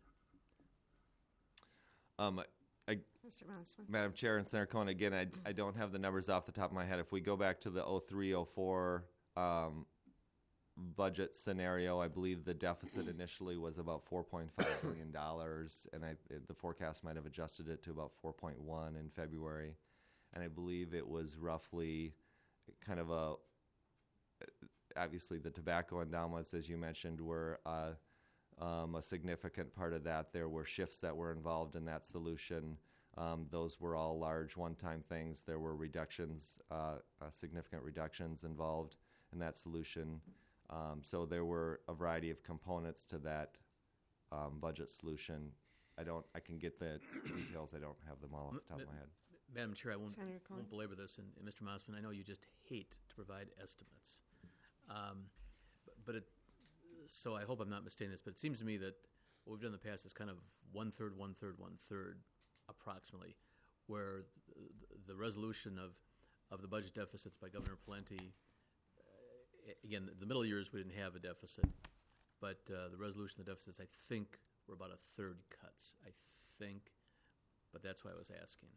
[SPEAKER 17] Um, I,
[SPEAKER 1] Mister Mossman.
[SPEAKER 17] Madam Chair and Senator Cohen, again, I, I don't have the numbers off the top of my head. If we go back to the oh three oh four um, budget scenario, I believe the deficit initially was about four point five billion dollars, and I, the forecast might have adjusted it to about four point one in February. And I believe it was roughly kind of a, obviously the tobacco endowments, as you mentioned, were uh, um, a significant part of that. There were shifts that were involved in that solution. Um, those were all large one-time things. There were reductions, uh, uh, significant reductions involved in that solution. Um, so there were a variety of components to that um, budget solution. I don't. I can get the details. I don't have them all off the top of my head.
[SPEAKER 10] Madam Chair, I won't,
[SPEAKER 1] Senator Cohen.
[SPEAKER 10] won't belabor this, and, and Mister Mossman, I know you just hate to provide estimates. Um, but, but it, so I hope I'm not misstating this, but it seems to me that what we've done in the past is kind of one-third, one-third, one-third, approximately, where the, the resolution of, of the budget deficits by Governor Plenty, uh, again, the middle years we didn't have a deficit, but uh, the resolution of the deficits, I think, were about a third cuts, I think, but that's why I was asking.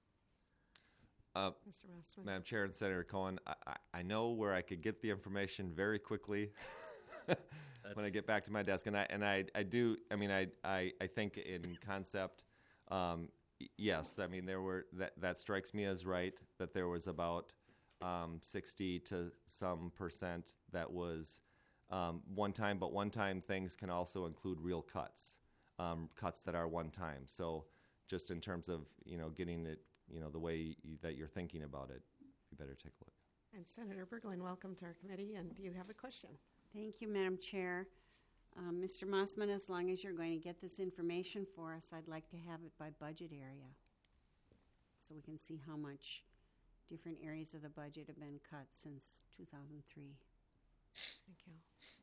[SPEAKER 17] Uh,
[SPEAKER 1] Mister Mossman.
[SPEAKER 17] Madam Chair and Senator Cohen, I, I, I know where I could get the information very quickly when I get back to my desk, and I and I, I do. I mean, I, I, I think in concept, um, y- yes. I mean, there were that that strikes me as right that there was about um, sixty to some percent that was um, one time, but one time things can also include real cuts, um, cuts that are one time. So just in terms of you know getting it. You know, the way you, that you're thinking about it, you better take a look.
[SPEAKER 1] And Senator Berglund, welcome to our committee, and do you have a question?
[SPEAKER 4] Thank you, Madam Chair. Um, Mister Mossman, as long as you're going to get this information for us, I'd like to have it by budget area so we can see how much different areas of the budget have been cut since two thousand three.
[SPEAKER 1] Thank you.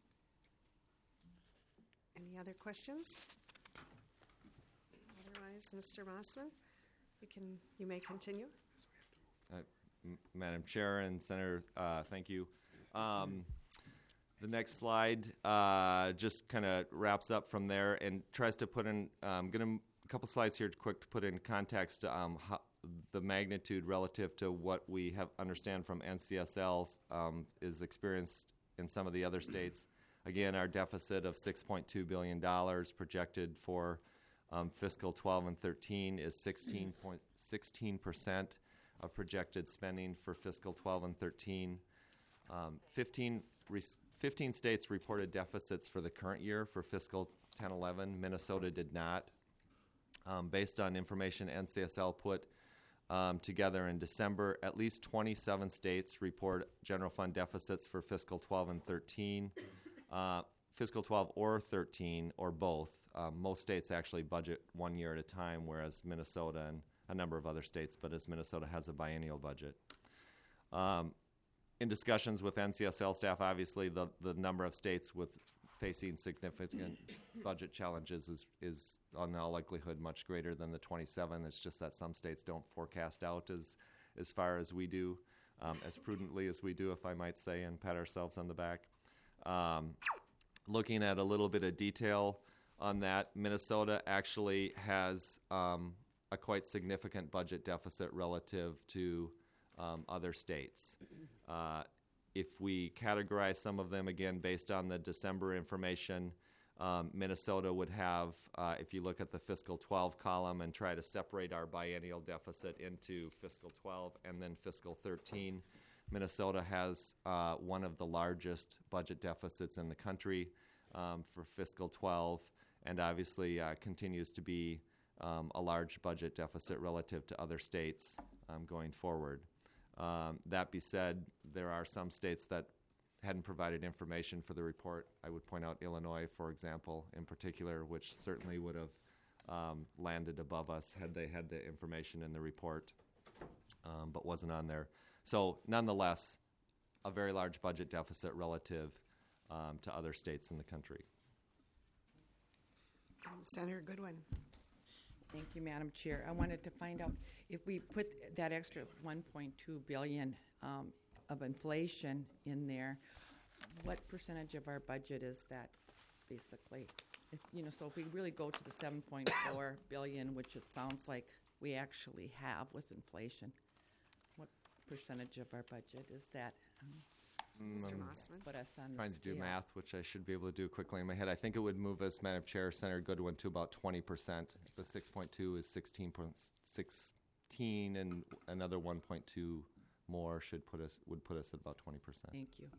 [SPEAKER 1] Any other questions? Otherwise, Mister Mossman, you can you may continue.
[SPEAKER 17] Uh, M- Madam Chair and Senator, uh, thank you. Um, the next slide uh, just kind of wraps up from there and tries to put in, I'm going to, a couple slides here quick to put in context um, how, the magnitude relative to what we have understand from N C S L um, is experienced in some of the other states. Again, our deficit of six point two billion dollars projected for um, fiscal twelve and thirteen is sixteen point sixteen percent of projected spending for fiscal twelve and thirteen. Um, fifteen, re- fifteen states reported deficits for the current year for fiscal ten eleven. Minnesota did not. Um, based on information N C S L put um, together in December, at least twenty-seven states report general fund deficits for fiscal twelve and thirteen. Uh, fiscal twelve or thirteen or both. Um, most states actually budget one year at a time, whereas Minnesota and a number of other states, but as Minnesota has a biennial budget. Um, in discussions with N C S L staff, obviously the, the number of states with facing significant budget challenges is, is in all likelihood much greater than the twenty-seven. It's just that some states don't forecast out as, as far as we do, um, as prudently as we do, if I might say, and pat ourselves on the back. Um, looking at a little bit of detail on that, Minnesota actually has um, a quite significant budget deficit relative to um, other states. Uh, if we categorize some of them again based on the December information, um, Minnesota would have, uh, if you look at the fiscal twelve column and try to separate our biennial deficit into fiscal twelve and then fiscal thirteen, Minnesota has uh, one of the largest budget deficits in the country um, for fiscal twelve, and obviously uh, continues to be um, a large budget deficit relative to other states um, going forward. Um, that be said, there are some states that hadn't provided information for the report. I would point out Illinois, for example, in particular, which certainly would have um, landed above us had they had the information in the report, um, but wasn't on there. So nonetheless, a very large budget deficit relative um, to other states in the country.
[SPEAKER 1] Um, Senator Goodwin.
[SPEAKER 5] Thank you, Madam Chair. I wanted to find out if we put that extra one point two billion dollars um, of inflation in there, what percentage of our budget is that, basically? If, you know, so if we really go to the seven point four billion dollars, which it sounds like we actually have with inflation, what percentage of our budget is that? Um,
[SPEAKER 1] Mister
[SPEAKER 17] Um,
[SPEAKER 1] Mossman.
[SPEAKER 5] put us on the
[SPEAKER 17] Trying to do
[SPEAKER 5] scale.
[SPEAKER 17] math, which I should be able to do quickly in my head. I think it would move us, Madam Chair, Senator Goodwin, to about twenty percent. The six point two is sixteen point sixteen, and another one point two more should put us would put us at about twenty percent.
[SPEAKER 5] Thank you.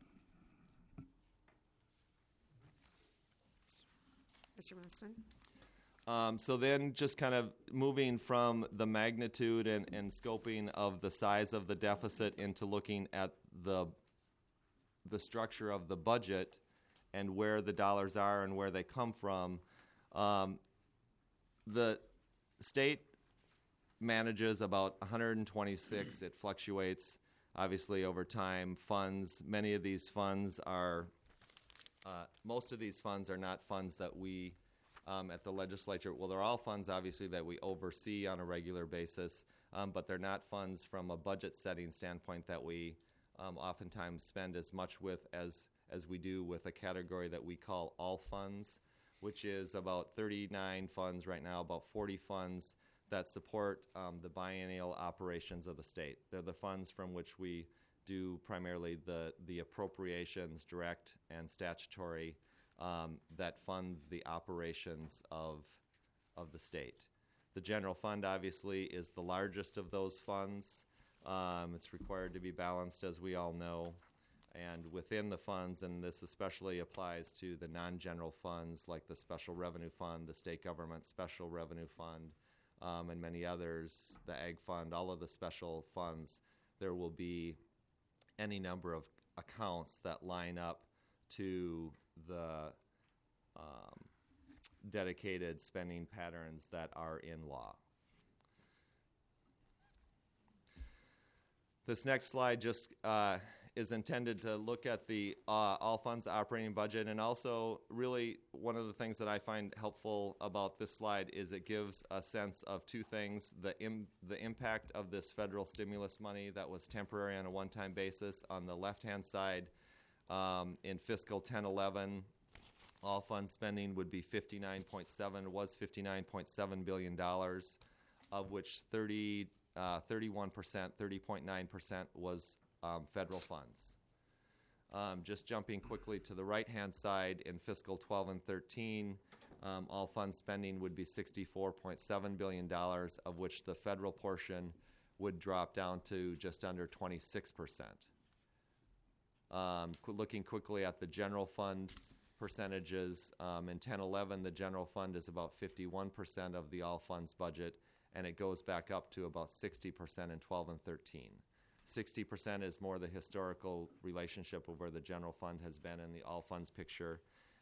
[SPEAKER 1] Mister Mossman.
[SPEAKER 17] Um, so then just kind of moving from the magnitude and, and scoping of the size of the deficit into looking at the the structure of the budget and where the dollars are and where they come from. Um, the state manages about one hundred twenty-six. It fluctuates, obviously, over time. Funds, many of these funds are, uh, most of these funds are not funds that we um, at the legislature, well, they're all funds, obviously, that we oversee on a regular basis, um, but they're not funds from a budget setting standpoint that we Um, oftentimes spend as much with as, as we do with a category that we call all funds, which is about thirty-nine funds right now, about forty funds that support um, the biennial operations of the state. They're the funds from which we do primarily the, the appropriations, direct and statutory, um, that fund the operations of, of the state. The general fund, obviously, is the largest of those funds. Um, it's required to be balanced, as we all know. And within the funds, and this especially applies to the non-general funds like the Special Revenue Fund, the State Government Special Revenue Fund, um, and many others, the Ag Fund, all of the special funds, there will be any number of accounts that line up to the um, dedicated spending patterns that are in law. This next slide just uh, is intended to look at the uh, all funds operating budget, and also really one of the things that I find helpful about this slide is it gives a sense of two things: the im- the impact of this federal stimulus money that was temporary on a one-time basis. On the left-hand side, um, in fiscal ten eleven, all fund spending would be fifty-nine point seven was fifty-nine point seven billion dollars, of which thirty. Uh, thirty-one percent, thirty point nine percent was um, federal funds. Um, just jumping quickly to the right-hand side, in fiscal twelve and thirteen, um, all fund spending would be sixty-four point seven billion dollars, of which the federal portion would drop down to just under twenty-six percent. Um, qu- looking quickly at the general fund percentages, um, in ten eleven, the general fund is about fifty-one percent of the all funds budget, and it goes back up to about sixty percent in twelve and thirteen. sixty percent is more the historical relationship of where the general fund has been in the all funds picture,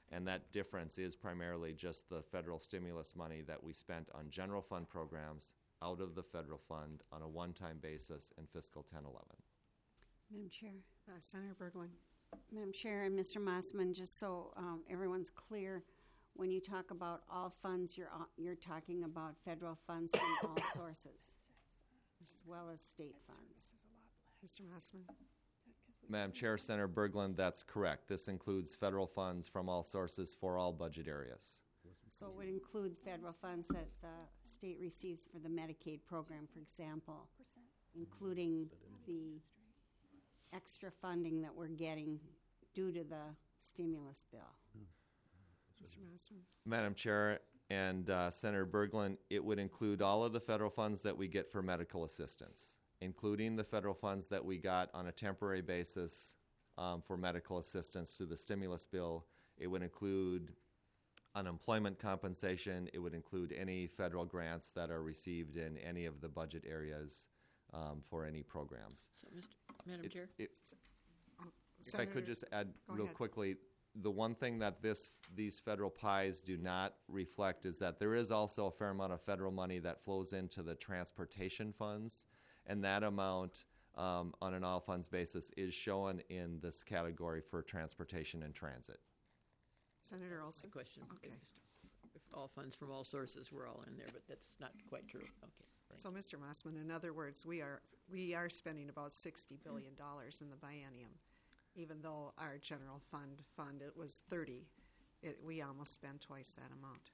[SPEAKER 17] And that difference is primarily just the federal stimulus money that we spent on general fund programs out of the federal fund on a one-time basis in fiscal ten eleven.
[SPEAKER 4] Madam Chair.
[SPEAKER 1] Uh, Senator Berglund.
[SPEAKER 4] Madam Chair and Mister Mossman, just so um, everyone's clear, when you talk about all funds, you're, uh, you're talking about federal funds from all sources, as well as state funds.
[SPEAKER 1] Mister Mossman.
[SPEAKER 17] Madam Chair, Senator Berglund, that's correct. This includes federal funds from all sources for all budget areas.
[SPEAKER 4] So it would include federal funds that the state receives for the Medicaid program, for example, including the extra funding that we're getting due to the stimulus bill.
[SPEAKER 1] Mister Mossman.
[SPEAKER 17] Madam Chair and uh, Senator Berglund, it would include all of the federal funds that we get for medical assistance, including the federal funds that we got on a temporary basis um, for medical assistance through the stimulus bill. It would include unemployment compensation. It would include any federal grants that are received in any of the budget areas um, for any programs.
[SPEAKER 2] So, Mister Madam
[SPEAKER 17] It-
[SPEAKER 2] Chair?
[SPEAKER 17] it-
[SPEAKER 1] Oh,
[SPEAKER 17] If I could
[SPEAKER 1] Senator-
[SPEAKER 17] just add
[SPEAKER 1] go
[SPEAKER 17] real
[SPEAKER 1] ahead.
[SPEAKER 17] quickly, the one thing that this these federal pies do not reflect is that there is also a fair amount of federal money that flows into the transportation funds, and that amount um, on an all funds basis is shown in this category for transportation and transit.
[SPEAKER 1] Senator Olson.
[SPEAKER 2] My question.
[SPEAKER 1] Okay.
[SPEAKER 2] If all funds from all sources were all in there, but that's not quite true. Okay. Thank
[SPEAKER 1] So, Mister Mossman, in other words, we are we are spending about sixty billion dollars in the biennium, even though our general fund fund it was thirty. It, we almost spend twice that amount.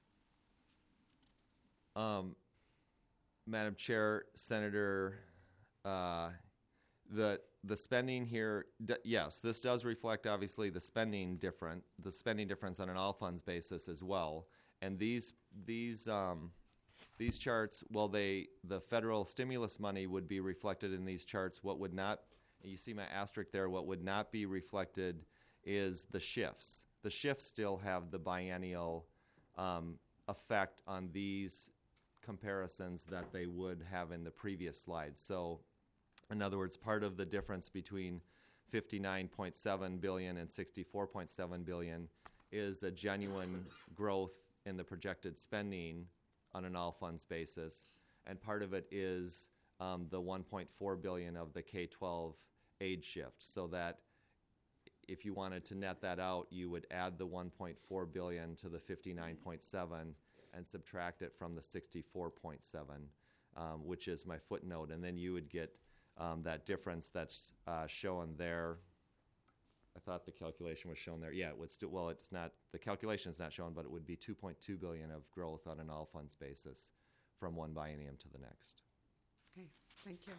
[SPEAKER 17] Um, Madam Chair, Senator, uh, the the spending here, d- yes, this does reflect obviously the spending different, the spending difference on an all funds basis as well. And these these um, these charts, well, they the federal stimulus money would be reflected in these charts. What would not, you see my asterisk there. What would not be reflected is the shifts. The shifts still have the biennial um, effect on these comparisons that they would have in the previous slides. So, in other words, part of the difference between fifty-nine point seven billion dollars and sixty-four point seven billion dollars is a genuine growth in the projected spending on an all funds basis, and part of it is um, the one point four billion dollars of the K twelve age shift. So that if you wanted to net that out, you would add the one point four billion dollars to the fifty-nine point seven and subtract it from the sixty-four point seven, um, which is my footnote, and then you would get um, that difference that's uh, shown there. I thought the calculation was shown there. Yeah, it would still. Well, it's not. The calculation is not shown, but it would be two point two billion dollars of growth on an all funds basis from one biennium to the next.
[SPEAKER 1] Okay, thank you.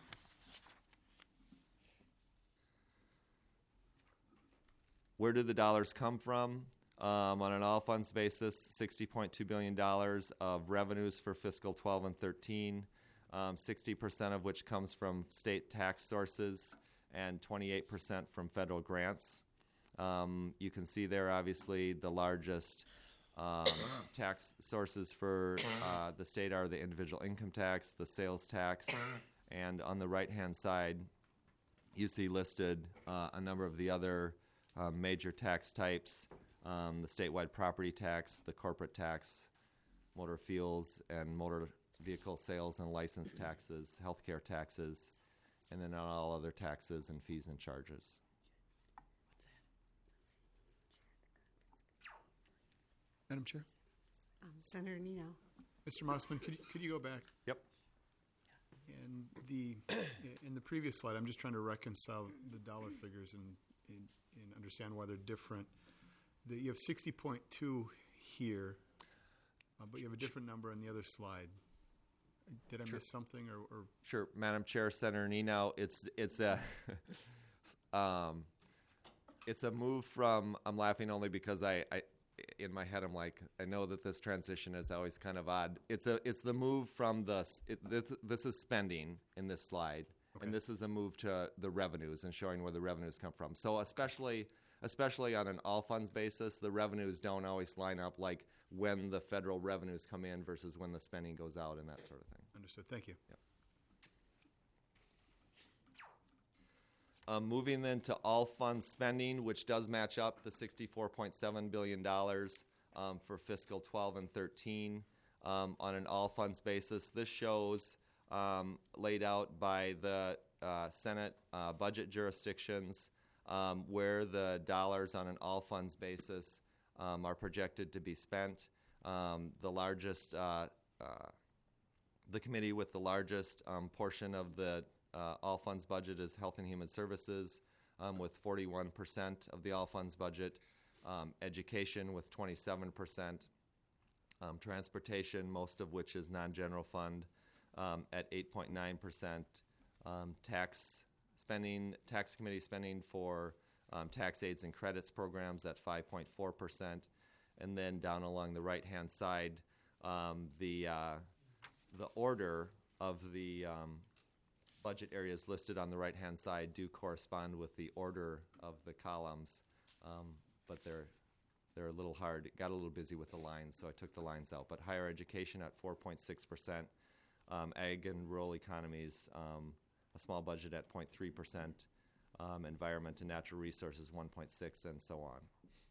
[SPEAKER 17] Where do the dollars come from? Um, on an all funds basis, sixty point two billion dollars of revenues for fiscal twelve and thirteen, um, sixty percent of which comes from state tax sources and twenty-eight percent from federal grants. Um, you can see there, obviously, the largest um, tax sources for uh, the state are the individual income tax, the sales tax, and on the right-hand side, you see listed uh, a number of the other uh, major tax types, um, the statewide property tax, the corporate tax, motor fuels and motor vehicle sales and license taxes, healthcare taxes, and then all other taxes and fees and charges.
[SPEAKER 16] Madam Chair?
[SPEAKER 1] Um, Senator Nino.
[SPEAKER 16] Mister Mossman, could you, could you go back?
[SPEAKER 17] Yep.
[SPEAKER 16] And the in the previous slide, I'm just trying to reconcile the dollar figures and, and, and understand why they're different. The, you have sixty point two here, uh, but you have a different number on the other slide. Did I
[SPEAKER 17] Sure.
[SPEAKER 16] miss something, or, or
[SPEAKER 17] Sure, Madam Chair, Senator Nino, it's it's a um, it's a move from. I'm laughing only because I, I in my head I'm like, I know that this transition is always kind of odd. It's a it's the move from the it, this, this is spending in this slide,
[SPEAKER 16] Okay.
[SPEAKER 17] and this is a move to the revenues and showing where the revenues come from. So especially especially on an all funds basis, the revenues don't always line up like when the federal revenues come in versus when the spending goes out and that sort of thing.
[SPEAKER 16] understood? Thank you.
[SPEAKER 17] Yep. Um, moving then to all fund spending, which does match up the sixty-four point seven billion dollars um, for fiscal twelve and thirteen um, on an all funds basis. This shows um, laid out by the uh, Senate uh, budget jurisdictions um, where the dollars on an all funds basis um, are projected to be spent. Um, the largest, uh, uh, the committee with the largest um, portion of the Uh, all funds budget is Health and Human Services um, with forty-one percent of the all funds budget, um, education with twenty-seven percent, um, transportation, most of which is non-general fund, um, at eight point nine percent, um, tax spending, tax committee spending for um, tax aids and credits programs at five point four percent, and then down along the right-hand side, um, the uh, the order of the um, budget areas listed on the right-hand side do correspond with the order of the columns, um, but they're they're a little hard. It got a little busy with the lines, so I took the lines out. But higher education at four point six percent, um, ag and rural economies, um, a small budget at zero point three percent, um, environment and natural resources one point six, and so on.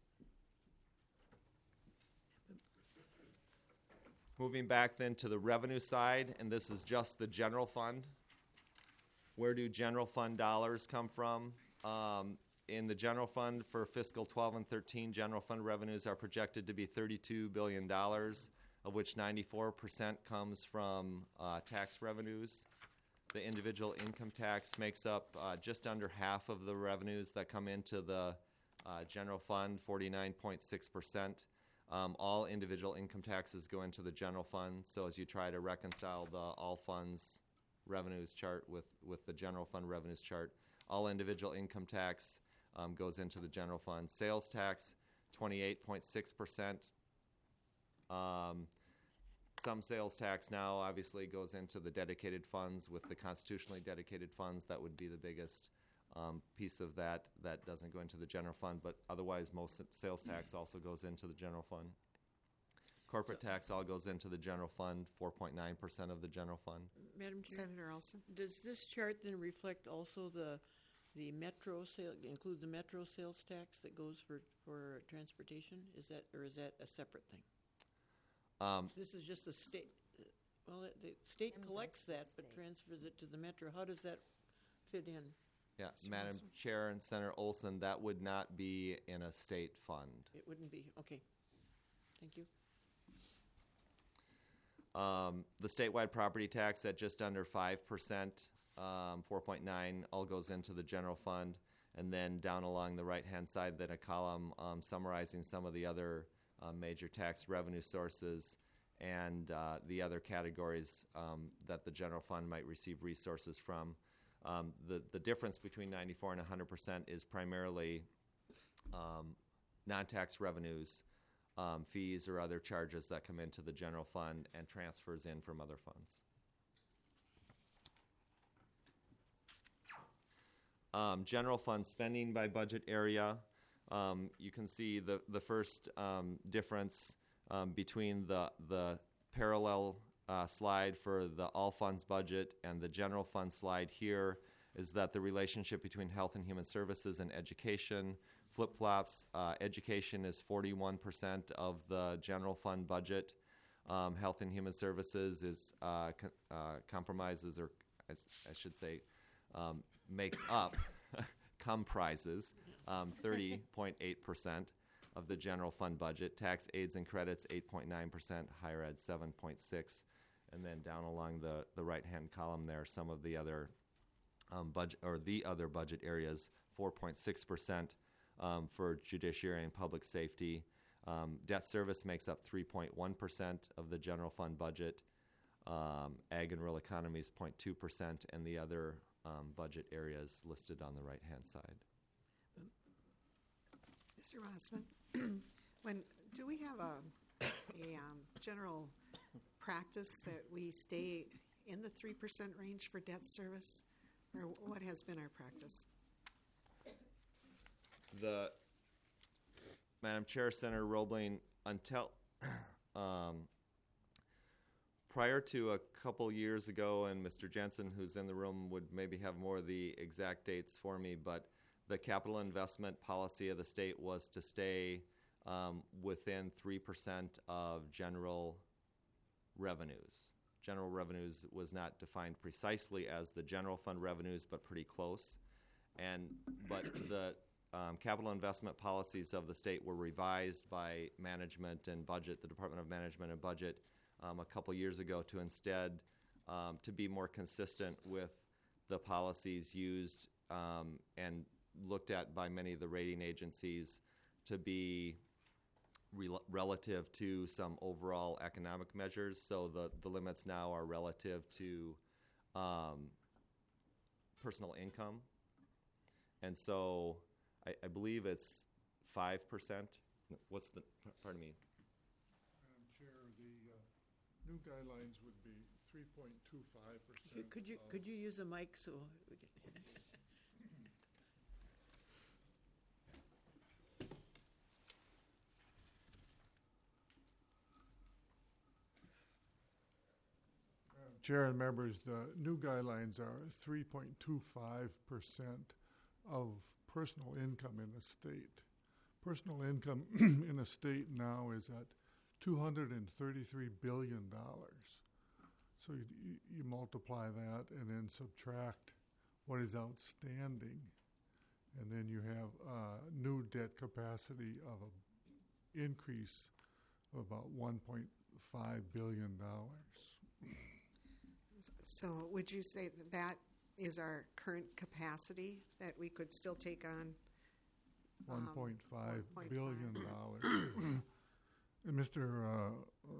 [SPEAKER 17] Moving back then to the revenue side, and this is just the general fund. Where do general fund dollars come from? Um, in the general fund for fiscal twelve and thirteen, general fund revenues are projected to be thirty-two billion dollars, of which ninety-four percent comes from uh, tax revenues. The individual income tax makes up uh, just under half of the revenues that come into the uh, general fund, forty-nine point six percent. Um, all individual income taxes go into the general fund, so as you try to reconcile the all funds revenues chart with, with the general fund revenues chart, all individual income tax um, goes into the general fund. Sales tax, twenty-eight point six percent. Um, some sales tax now obviously goes into the dedicated funds. With the constitutionally dedicated funds, that would be the biggest um, piece of that. That doesn't go into the general fund, but otherwise most sales tax also goes into the general fund. Corporate tax all goes into the general fund, four point nine percent of the general fund.
[SPEAKER 2] Madam Chair,
[SPEAKER 1] Senator Olson.
[SPEAKER 2] does this chart then reflect also the the metro sale, include the metro sales tax that goes for, for transportation? Is that, or is that a separate thing?
[SPEAKER 17] Um,
[SPEAKER 2] This is just the state, uh, well, it- the state collects that but transfers it to the metro. How does that fit in?
[SPEAKER 17] Yeah,
[SPEAKER 2] Mister
[SPEAKER 17] Madam
[SPEAKER 2] Rossman?
[SPEAKER 17] Chair and Senator Olson, that would not be in a state fund.
[SPEAKER 2] It wouldn't be, okay. Thank you.
[SPEAKER 17] Um, the statewide property tax at just under five percent, um, four point nine, all goes into the general fund. And then down along the right-hand side, then a column um, summarizing some of the other uh, major tax revenue sources and uh, the other categories um, that the general fund might receive resources from. Um, the, the difference between ninety-four and one hundred percent is primarily um, non-tax revenues, Um, fees or other charges that come into the general fund and transfers in from other funds. Um, general fund spending by budget area. Um, you can see the, the first um, difference um, between the, the parallel uh, slide for the all funds budget and the general fund slide here is that the relationship between health and human services and education flip-flops. Uh, education is forty-one percent of the general fund budget. Um, health and human services is uh, co- uh, compromises, or I, I should say, um, makes up, comprises um, thirty point eight percent of the general fund budget. Tax aids and credits, eight point nine percent. Higher ed, seven point six. And then down along the, the right-hand column there, some of the other um, budget, or the other budget areas, four point six percent. Um, for judiciary and public safety. Um, debt service makes up three point one percent of the general fund budget. Um, ag and rural economies, zero point two percent, and the other um, budget areas listed on the right-hand side.
[SPEAKER 1] Mister Rossman, when do we have a, a um, general practice that we stay in the three percent range for debt service? Or what has been our practice?
[SPEAKER 17] The Madam Chair, Senator Roebling, until um, prior to a couple years ago, and Mister Jensen, who's in the room, would maybe have more of the exact dates for me, but the capital investment policy of the state was to stay um, within three percent of general revenues. General revenues was not defined precisely as the general fund revenues, but pretty close. And but the um, capital investment policies of the state were revised by management and budget, the Department of Management and Budget, um, a couple years ago to instead um, to be more consistent with the policies used um, and looked at by many of the rating agencies to be Rel- relative to some overall economic measures. So the, the limits now are relative to um, personal income. And so I, I believe it's five percent. What's the, pardon me?
[SPEAKER 22] Madam Chair, the uh, new guidelines would be three point two five percent.
[SPEAKER 2] Could you, could you use a mic so we can...
[SPEAKER 22] Chair and members, the new guidelines are three point two five percent of personal income in the state. Personal income in the state now is at two hundred thirty-three billion dollars. So you, you, you multiply that and then subtract what is outstanding, and then you have a new debt capacity of an increase of about one point five billion dollars.
[SPEAKER 1] So would you say that that is our current capacity, that we could still take on?
[SPEAKER 22] One
[SPEAKER 1] um,
[SPEAKER 22] point five
[SPEAKER 1] one point
[SPEAKER 22] billion
[SPEAKER 1] five.
[SPEAKER 22] dollars. And Mister Uh, uh,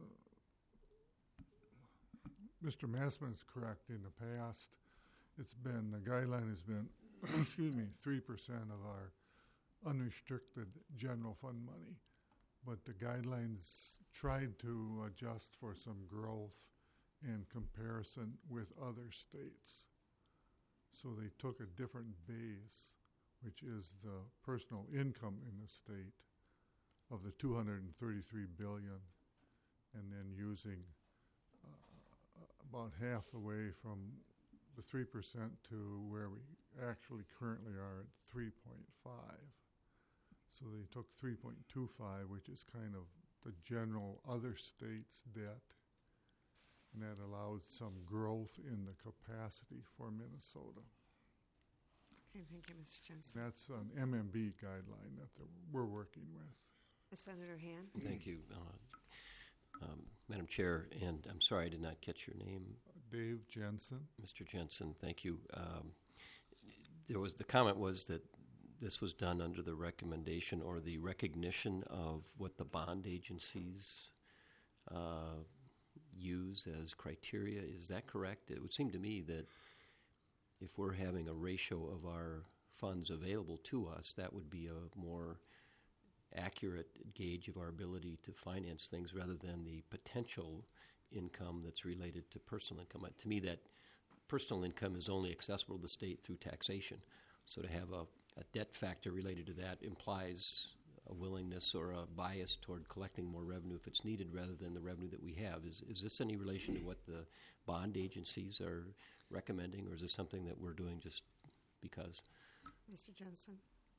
[SPEAKER 22] Mister Massman is correct. In the past, it's been, the guideline has been, excuse me, three percent of our unrestricted general fund money. But the guidelines tried to adjust for some growth in comparison with other states. So they took a different base, which is the personal income in the state of the two hundred thirty-three billion, and then using uh, about half the way from the three percent to where we actually currently are at three point five. So they took three point two five, which is kind of the general other states' debt, and that allowed some growth in the capacity for Minnesota.
[SPEAKER 1] Okay, thank you, Mister Jensen.
[SPEAKER 22] That's an M M B guideline that the, we're working with.
[SPEAKER 1] Senator Han.
[SPEAKER 6] Thank you, uh, um, Madam Chair, and I'm sorry I did not catch your name.
[SPEAKER 22] Dave Jensen.
[SPEAKER 6] Mister Jensen, thank you. Um, there was the comment was that this was done under the recommendation or the recognition of what the bond agencies uh, use as criteria. Is that correct? It would seem to me that if we're having a ratio of our funds available to us, that would be a more accurate gauge of our ability to finance things rather than the potential income that's related to personal income. Uh, To me, that personal income is only accessible to the state through taxation. So to have a, a debt factor related to that implies a willingness or a bias toward collecting more revenue if it's needed rather than the revenue that we have. Is, is this any relation to what the bond agencies are recommending, or is this something that we're doing just because?
[SPEAKER 1] Mister Jensen.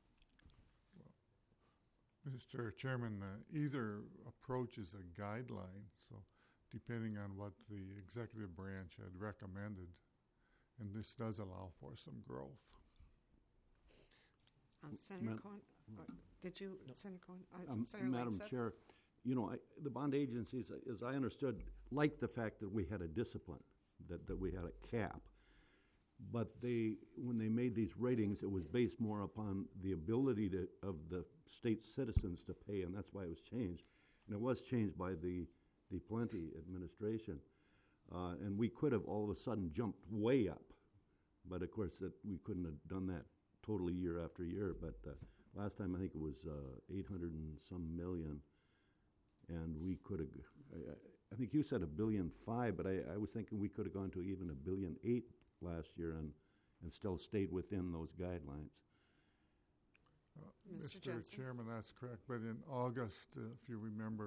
[SPEAKER 22] Mister Chairman, uh, either approach is a guideline, so depending on what the executive branch had recommended, and this does allow for some growth.
[SPEAKER 1] Uh, Senator
[SPEAKER 11] Ma-
[SPEAKER 1] Cohen, uh, did you, Senator Cohen? Uh,
[SPEAKER 11] Um,
[SPEAKER 1] Senator
[SPEAKER 11] Madam
[SPEAKER 1] Lakeside?
[SPEAKER 11] Chair, you know, I, the bond agencies, as I understood, liked the fact that we had a discipline, that, that we had a cap. But they, when they made these ratings, it was based more upon the ability to, of the state citizens to pay, and that's why it was changed. And it was changed by the, the Plenty administration. Uh, and we could have all of a sudden jumped way up. But of course, that we couldn't have done that totally year after year. But uh, last time I think it was uh, eight hundred and some million. And we could have, I, I think you said a billion five, but I, I was thinking we could have gone to even a billion eight last year and, and still stayed within those guidelines.
[SPEAKER 22] Uh,
[SPEAKER 1] Mister
[SPEAKER 22] Mister
[SPEAKER 1] Jensen.
[SPEAKER 22] Chairman, that's correct. But in August, uh, if you remember,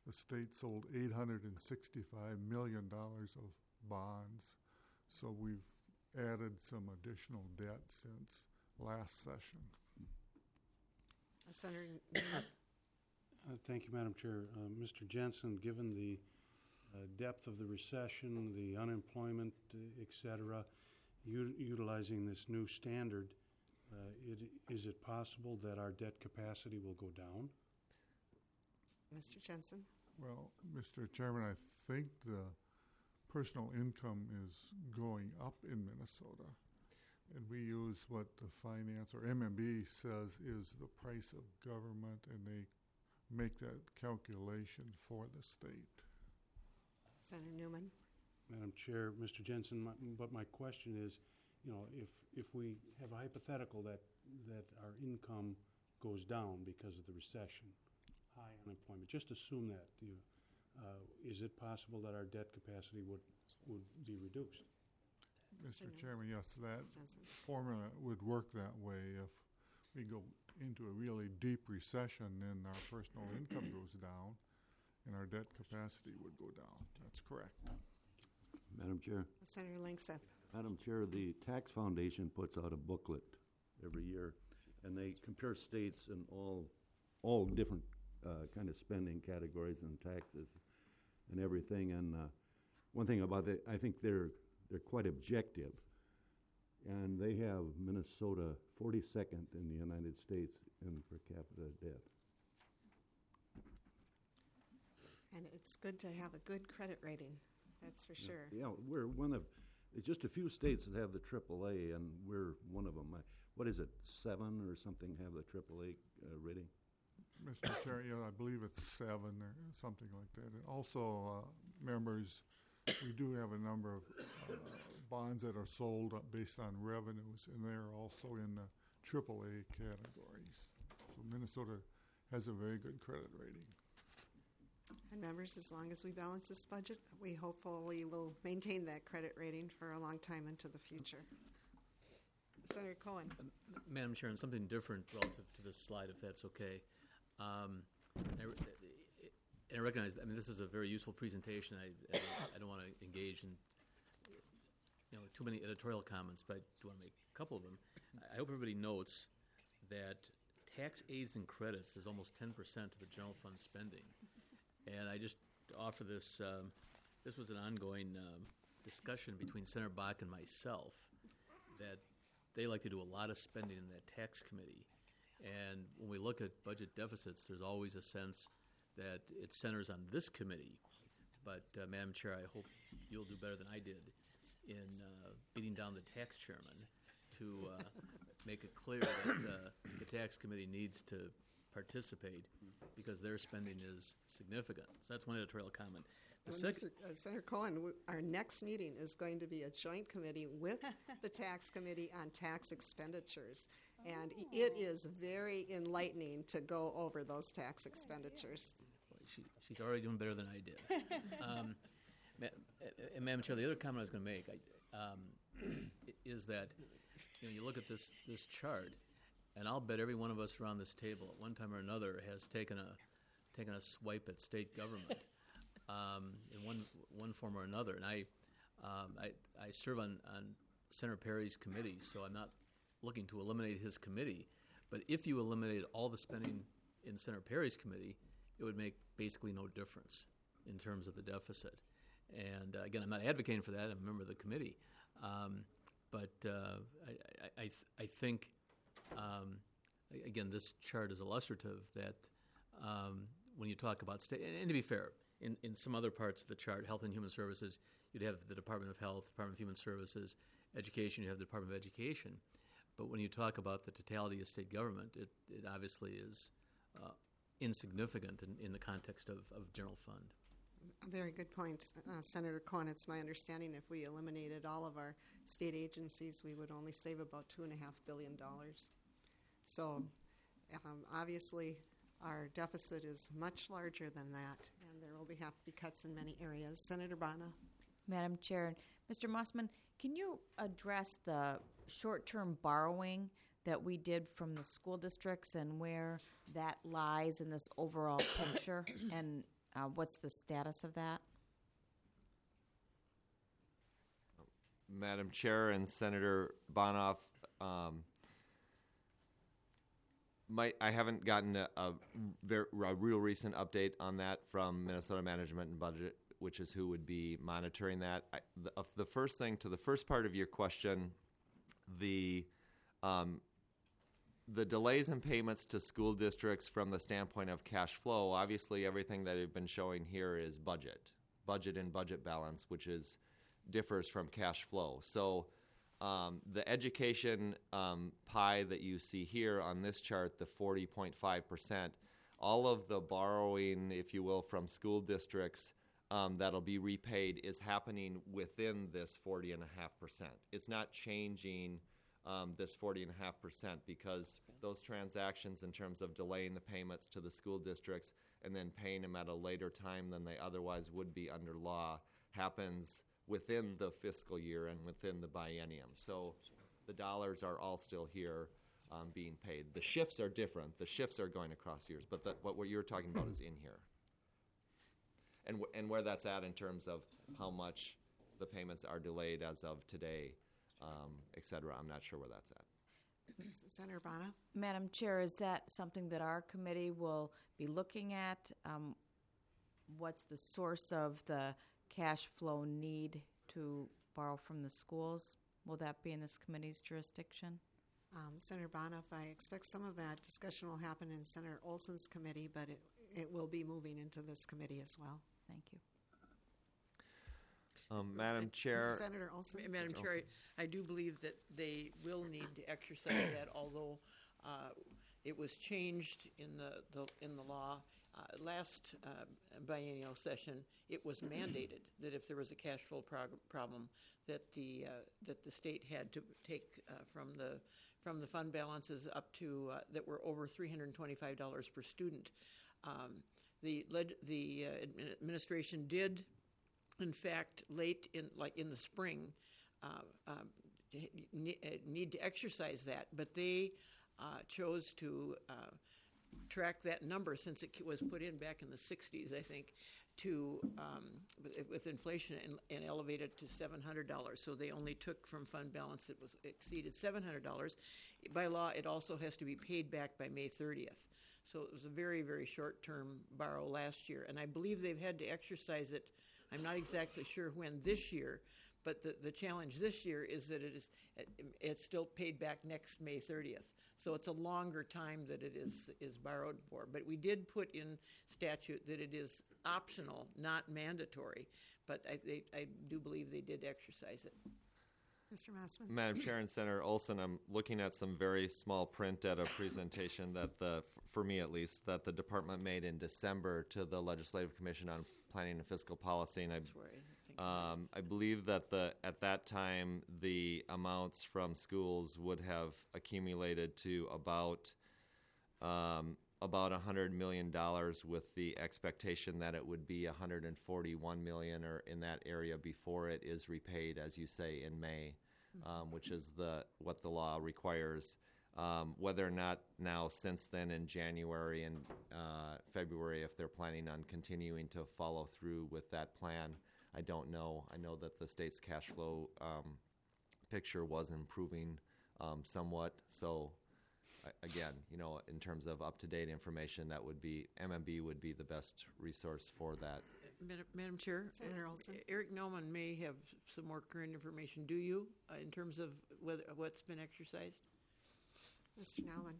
[SPEAKER 22] the state sold eight hundred sixty-five million dollars of bonds. So we've added some additional debt since last session.
[SPEAKER 1] Uh, Senator Newman.
[SPEAKER 7] Uh, Thank you, Madam Chair. Uh, Mister Jensen, given the uh, depth of the recession, the unemployment, uh, et cetera, u- utilizing this new standard, uh, it, is it possible that our debt capacity will go down?
[SPEAKER 1] Mister Jensen.
[SPEAKER 22] Well, Mister Chairman, I think the personal income is going up in Minnesota. And we use what the finance, or M M B says is the price of government, and they make that calculation for the state.
[SPEAKER 1] Senator Newman.
[SPEAKER 7] Madam Chair, Mister Jensen, my, but my question is, you know, if, if we have a hypothetical that, that our income goes down because of the recession, high unemployment, just assume that, you, uh, is it possible that our debt capacity would, would be reduced?
[SPEAKER 22] Mister Chairman, yes, that formula would work that way. If we go into a really deep recession, then our personal income goes down and our debt capacity would go down. That's correct.
[SPEAKER 11] Madam Chair.
[SPEAKER 1] Senator Langseth.
[SPEAKER 11] Madam Chair, the Tax Foundation puts out a booklet every year, and they compare states in all all different uh, kind of spending categories and taxes and everything. And uh, one thing about it, I think they're they're quite objective, and they have Minnesota forty-second in the United States in per capita debt.
[SPEAKER 1] And it's good to have a good credit rating, that's for sure.
[SPEAKER 11] Yeah, we're one of, it's just a few states that have the triple A, and we're one of them. I- What is it, seven or something have the triple A uh, rating?
[SPEAKER 22] Mister Chair, yeah, I believe it's seven or something like that. And also, uh, members, we do have a number of uh, bonds that are sold based on revenues, and they're also in the triple A categories. So Minnesota has a very good credit rating.
[SPEAKER 1] And members, as long as we balance this budget, we hopefully will maintain that credit rating for a long time into the future. Senator Cohen.
[SPEAKER 10] Madam Chair, and something different relative to this slide, if that's okay. Um, and I, re- and I recognize, I mean, this is a very useful presentation. I, I, I don't want to engage in, you know, too many editorial comments, but I do want to make a couple of them. I hope everybody notes that tax aids and credits is almost ten percent of the general fund spending. And I just offer this, um, this was an ongoing um, discussion between Senator Bach and myself, that they like to do a lot of spending in that tax committee. And when we look at budget deficits, there's always a sense that it centers on this committee. But, uh, Madam Chair, I hope you'll do better than I did in uh, beating down the tax chairman to uh, make it clear that uh, the tax committee needs to participate because their spending is significant. So that's one editorial comment. The
[SPEAKER 1] Well,
[SPEAKER 10] second,
[SPEAKER 1] Mister Uh, Senator Cohen, w- our next meeting is going to be a joint committee with the tax committee on tax expenditures. And i- it is very enlightening to go over those tax expenditures.
[SPEAKER 10] She, she's already doing better than I did. um, Ma- uh, Madam Chair, the other comment I was going to make I, um, is that you know you look at this this chart, and I'll bet every one of us around this table at one time or another has taken a taken a swipe at state government um, in one one form or another. And I um, I, I serve on, on Senator Perry's committee, so I'm not looking to eliminate his committee. But if you eliminated all the spending in Senator Perry's committee, it would make basically no difference in terms of the deficit. And uh, again, I'm not advocating for that. I'm a member of the committee. Um, but uh, I, I, I, th- I think, um, a- again, this chart is illustrative that um, when you talk about state, and, and to be fair, in, in some other parts of the chart, Health and Human Services, you'd have the Department of Health, Department of Human Services. Education, you have the Department of Education. But when you talk about the totality of state government, it, it obviously is uh, insignificant in, in the context of, of general fund.
[SPEAKER 1] A very good point, uh, Senator Cohen. It's my understanding if we eliminated all of our state agencies, we would only save about two and a half billion dollars. So, um, obviously, our deficit is much larger than that, and there will be have to be cuts in many areas. Senator Bana.
[SPEAKER 3] Madam Chair, Mister Mossman, can you address the short-term borrowing that we did from the school districts and where that lies in this overall picture? And uh, what's the status of that?
[SPEAKER 17] Madam Chair and Senator Bonoff, um, my, I haven't gotten a, a, ver- a real recent update on that from Minnesota Management and Budget, which is who would be monitoring that. I, the, of the first thing, to the first part of your question, the um, the delays in payments to school districts from the standpoint of cash flow, obviously everything that I've been showing here is budget, budget and budget balance, which is differs from cash flow. So um, the education um, pie that you see here on this chart, the forty point five percent, all of the borrowing, if you will, from school districts um, that'll be repaid is happening within this forty point five percent. It's not changing um, this forty point five percent because those transactions in terms of delaying the payments to the school districts and then paying them at a later time than they otherwise would be under law happens within the fiscal year and within the biennium. So the dollars are all still here um, being paid. The shifts are different. The shifts are going across years, but the, what you're talking about is in here. And, w- and where that's at in terms of how much the payments are delayed as of today, um, et cetera, I'm not sure where that's at.
[SPEAKER 1] Senator Bonoff?
[SPEAKER 3] Madam Chair, is that something that our committee will be looking at? Um, what's the source of the cash flow need to borrow from the schools? Will that be in this committee's jurisdiction?
[SPEAKER 1] Um, Senator Bonoff, I expect some of that discussion will happen in Senator Olson's committee, but it, it will be moving into this committee as well.
[SPEAKER 3] Thank you.
[SPEAKER 17] Um, Madam Chair.
[SPEAKER 1] Senator Olson.
[SPEAKER 2] Ma- Madam Chair, I I do believe that they will need to exercise that, although uh, it was changed in the, the in the law. Uh, last uh, biennial session, it was mandated that if there was a cash flow prog- problem, that the uh, that the state had to take uh, from the from the fund balances up to uh, that were over three hundred twenty-five dollars per student. Um, the led, the uh, admin- administration did, in fact, late in like in the spring, uh, um, ne- need to exercise that, but they uh, chose to. Uh, track that number since it was put in back in the sixties, I think, to um, with, with inflation and, and elevate it to seven hundred dollars. So they only took from fund balance that was exceeded seven hundred dollars. By law, it also has to be paid back by May thirtieth. So it was a very, very short-term borrow last year. And I believe they've had to exercise it. I'm not exactly sure when this year, but the, the challenge this year is that it is it, it's still paid back next May thirtieth. So it's a longer time that it is is borrowed for. But we did put in statute that it is optional, not mandatory. But I, they, I do believe they did exercise it.
[SPEAKER 1] Mister Mossman.
[SPEAKER 17] Madam Chair and Senator Olson, I'm looking at some very small print at a presentation that the, for me at least, that the department made in December to the Legislative Commission on Planning and Fiscal Policy, and I,
[SPEAKER 2] That's where I think
[SPEAKER 17] um, I believe that the at that time the amounts from schools would have accumulated to about um, about one hundred million dollars, with the expectation that it would be one hundred forty-one million dollars or in that area before it is repaid, as you say, in May, um, which is the what the law requires. Um, whether or not now, since then in January and uh, February, if they're planning on continuing to follow through with that plan, I don't know. I know that the state's cash flow um, picture was improving um, somewhat. So, I- again, you know, in terms of up-to-date information, that would be M M B would be the best resource for that.
[SPEAKER 2] Madam, Madam Chair,
[SPEAKER 1] Senator Olson.
[SPEAKER 2] Eric Nauman may have some more current information. Do you, uh, in terms of whether what's been exercised?
[SPEAKER 1] Mister Nauman.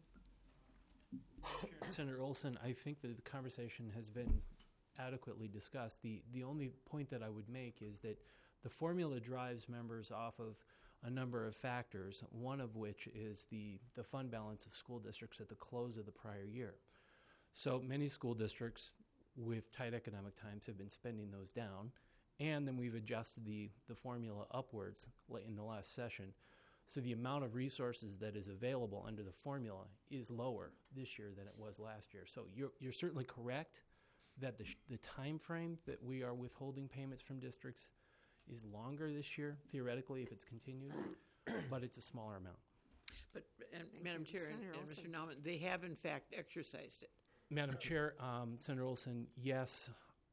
[SPEAKER 8] Senator Olson, I think that the conversation has been adequately discussed. The the only point that I would make is that the formula drives members off of a number of factors, one of which is the, the fund balance of school districts at the close of the prior year. So many school districts with tight economic times have been spending those down, and then we've adjusted the, the formula upwards in the last session. So the amount of resources that is available under the formula is lower this year than it was last year. So you're, you're certainly correct that the, sh- the time frame that we are withholding payments from districts is longer this year, theoretically, if it's continued, but it's a smaller amount.
[SPEAKER 2] But, and
[SPEAKER 1] Thank
[SPEAKER 2] Madam
[SPEAKER 1] you.
[SPEAKER 2] Chair and,
[SPEAKER 1] Senator
[SPEAKER 2] and Mister
[SPEAKER 1] Olson.
[SPEAKER 2] Nauman, they have in fact exercised it.
[SPEAKER 8] Madam Chair, um, Senator Olson, yes,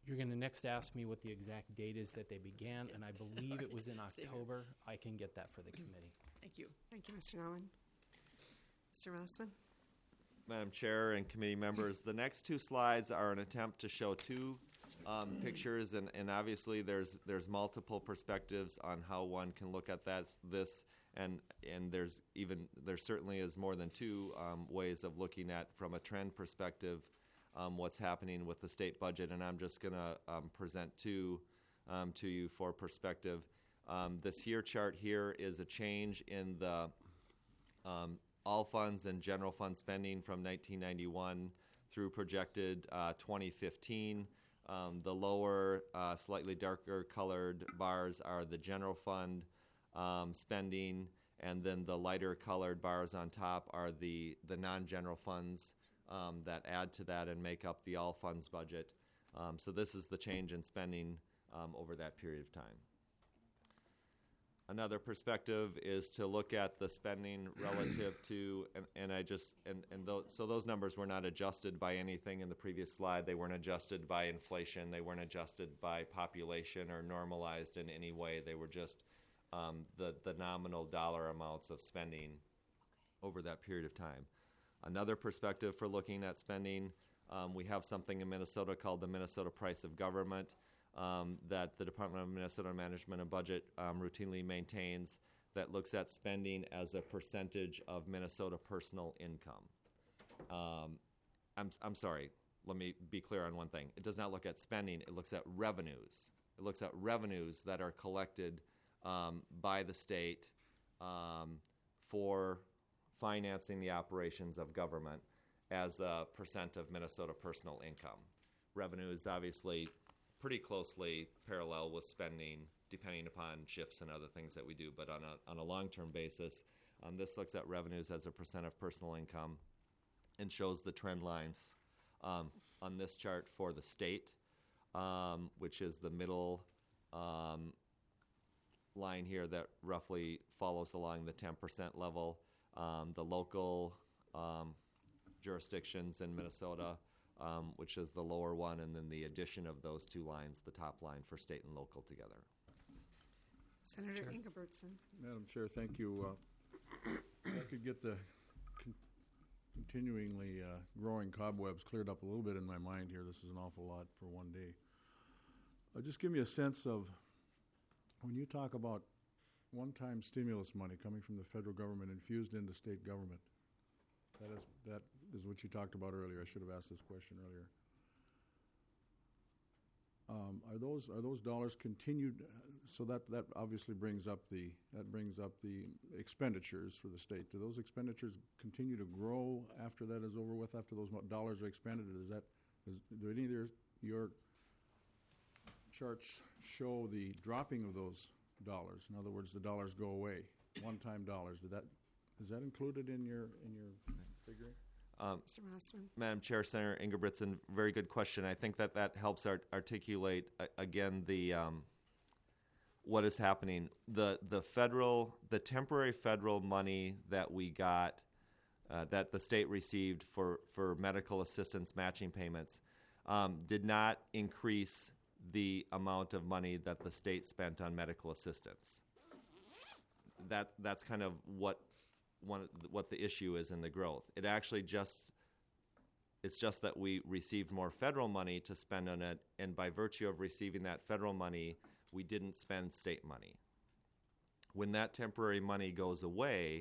[SPEAKER 8] You're going to next ask me what the exact date is that they began, and I believe it was in
[SPEAKER 2] Same here.
[SPEAKER 8] October. I can get that for the committee.
[SPEAKER 2] Thank you.
[SPEAKER 1] Thank you, Mister Nolan. Mister Mossman?
[SPEAKER 17] Madam Chair and committee members, the next two slides are an attempt to show two um, pictures, and, and obviously there's there's multiple perspectives on how one can look at that this, and and there's even there certainly is more than two um, ways of looking at from a trend perspective um, what's happening with the state budget, and I'm just going to um, present two um, to you for perspective. Um, this here chart here is a change in the um, all funds and general fund spending from nineteen ninety-one through projected uh, twenty fifteen. Um, the lower, uh, slightly darker colored bars are the general fund um, spending, and then the lighter colored bars on top are the, the non-general funds um, that add to that and make up the all funds budget. Um, so this is the change in spending um, over that period of time. Another perspective is to look at the spending relative to, and, and I just, and, and those, so those numbers were not adjusted by anything in the previous slide. They weren't adjusted by inflation. They weren't adjusted by population or normalized in any way. They were just um, the, the nominal dollar amounts of spending over that period of time. Another perspective for looking at spending, um, we have something in Minnesota called the Minnesota Price of Government. Um, that the Department of Minnesota Management and Budget um, routinely maintains that looks at spending as a percentage of Minnesota personal income. Um, I'm, I'm sorry, let me be clear on one thing. It does not look at spending, it looks at revenues. It looks at revenues that are collected um, by the state um, for financing the operations of government as a percent of Minnesota personal income. Revenue is obviously pretty closely parallel with spending, depending upon shifts and other things that we do. But on a, on a long-term basis, um, this looks at revenues as a percent of personal income and shows the trend lines um, on this chart for the state, um, which is the middle um, line here that roughly follows along the ten percent level. Um, the local um, jurisdictions in Minnesota, Um, which is the lower one, and then the addition of those two lines, the top line for state and local together.
[SPEAKER 1] Senator
[SPEAKER 9] Chair.
[SPEAKER 1] Ingebrigtsen.
[SPEAKER 9] Madam Chair, thank you. Uh, if I could get the con- continuingly uh, growing cobwebs cleared up a little bit in my mind here. This is an awful lot for one day. Uh, just give me a sense of when you talk about one-time stimulus money coming from the federal government infused into state government. That is that is what you talked about earlier. I should have asked this question earlier. Um, are those are those dollars continued? So that, that obviously brings up the that brings up the expenditures for the state. Do those expenditures continue to grow after that is over with? After those mo- dollars are expended, is that is, do any of your, your charts show the dropping of those dollars? In other words, the dollars go away, one-time dollars. Did that is that included in your in your figure?
[SPEAKER 17] Um,
[SPEAKER 1] Mister Mossman.
[SPEAKER 17] Madam Chair, Senator Ingebrigtsen, very good question. I think that that helps art- articulate uh, again the um, what is happening. The the federal, the temporary federal money that we got, uh, that the state received for for medical assistance matching payments, um, did not increase the amount of money that the state spent on medical assistance. That that's kind of what. One, what the issue is in the growth. It actually just, it's just that we received more federal money to spend on it, and by virtue of receiving that federal money, we didn't spend state money. When that temporary money goes away,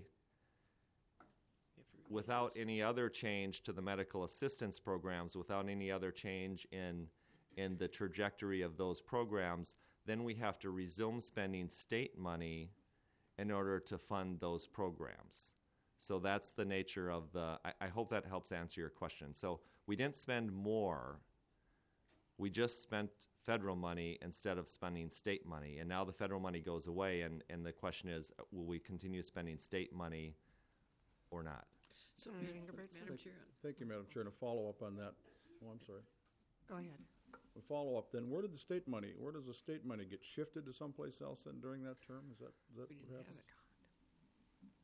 [SPEAKER 17] without any other change to the medical assistance programs, without any other change in in the trajectory of those programs, then we have to resume spending state money in order to fund those programs. So that's the nature of the, I, I hope that helps answer your question. So we didn't spend more, we just spent federal money instead of spending state money. And now the federal money goes away, and, and the question is, will we continue spending state money or not?
[SPEAKER 2] So,
[SPEAKER 1] Senator
[SPEAKER 2] Ma-
[SPEAKER 1] Ingebrigtsen.
[SPEAKER 2] Madam Chair.
[SPEAKER 9] Thank you, Madam Chair. And a follow-up on that. Oh, I'm sorry.
[SPEAKER 1] Go ahead.
[SPEAKER 9] A follow-up then. Where did the state money, where does the state money get shifted to someplace else then during that term? Is that, is that
[SPEAKER 2] We
[SPEAKER 9] what
[SPEAKER 2] didn't have
[SPEAKER 9] happens?
[SPEAKER 2] it.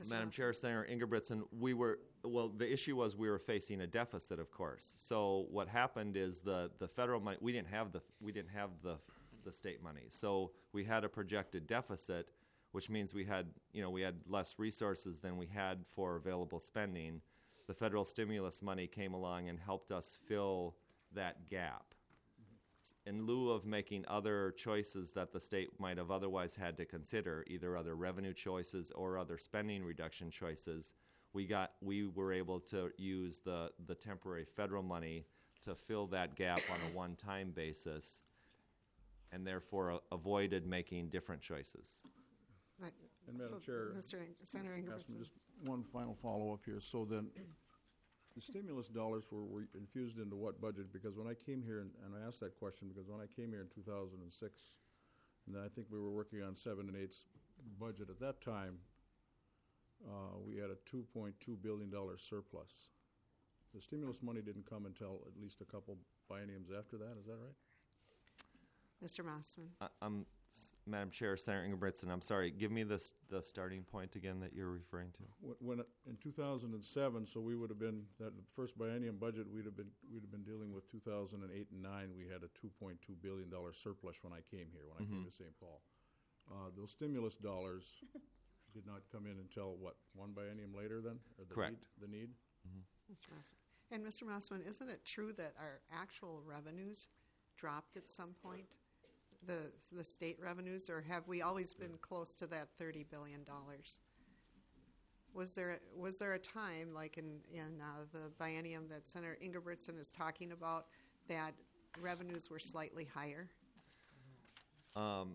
[SPEAKER 1] Mister
[SPEAKER 17] Madam
[SPEAKER 1] Moss?
[SPEAKER 17] Chair, Senator Ingebrigtsen, we were, well, the issue was we were facing a deficit, of course. So what happened is the, the federal money, we didn't have the, we didn't have the, the state money. So we had a projected deficit, which means we had, you know, we had less resources than we had for available spending. The federal stimulus money came along and helped us fill that gap. In lieu of making other choices that the state might have otherwise had to consider, either other revenue choices or other spending reduction choices, we got we were able to use the, the temporary federal money to fill that gap on a one-time basis, and therefore uh, avoided making different choices.
[SPEAKER 1] Right.
[SPEAKER 9] And Madam
[SPEAKER 1] So,
[SPEAKER 9] Chair,
[SPEAKER 1] Mister Ing- Senator
[SPEAKER 9] Councilman,
[SPEAKER 1] Ingebrigtsen.
[SPEAKER 9] just one final follow-up here. So then, the stimulus dollars were, were infused into what budget? Because when I came here, and, and I asked that question because when I came here in two thousand six, and I think we were working on seven and eight's budget at that time, uh, we had a two point two billion dollars surplus. The stimulus money didn't come until at least a couple bienniums after that. Is that right?
[SPEAKER 1] Mister Mossman.
[SPEAKER 17] Uh, um, s- Madam Chair, Senator Ingebrigtsen, I'm sorry, give me the, s- the starting point again that you're referring to.
[SPEAKER 9] When, when it- in two thousand seven, so we would have been that first biennium budget. We'd have been we'd have been dealing with two thousand eight and nine. We had a two point two billion dollar surplus when I came here. When I came
[SPEAKER 17] Mhm.
[SPEAKER 9] to Saint Paul, uh, those stimulus dollars did not come in until what, one biennium later? Then, or the
[SPEAKER 17] Correct.
[SPEAKER 9] Need, the need.
[SPEAKER 1] Mister Mossman. And Mister Mossman, isn't it true that our actual revenues dropped at some point? The the state revenues, or have we always been close to that thirty billion dollars? Was there was there a time, like in in uh, the biennium that Senator Ingebrigtsen is talking about, that revenues were slightly higher?
[SPEAKER 17] Um,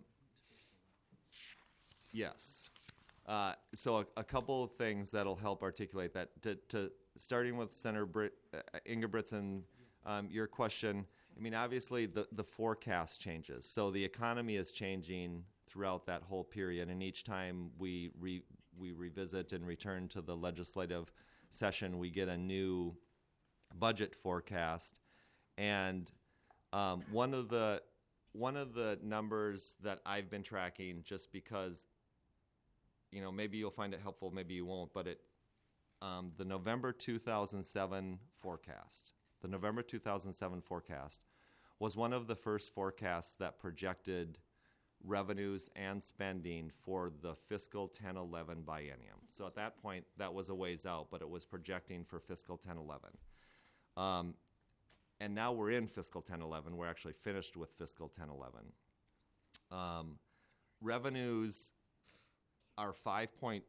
[SPEAKER 17] yes. Uh, so a, a couple of things that'll help articulate that. To, to starting with Senator Brit, uh, Ingebrigtsen, um, your question. I mean, obviously the the forecast changes. So the economy is changing throughout that whole period, and each time we re, we revisit and return to the legislative session, we get a new budget forecast. And um, one of the one of the numbers that I've been tracking, just because, you know, maybe you'll find it helpful, maybe you won't, but it um, the November two thousand seven forecast, the November two thousand seven forecast was one of the first forecasts that projected revenues and spending for the fiscal ten eleven biennium. So at that point, that was a ways out, but it was projecting for fiscal ten eleven. Um, and now we're in fiscal ten eleven. We're actually finished with fiscal ten eleven. Um, revenues are five point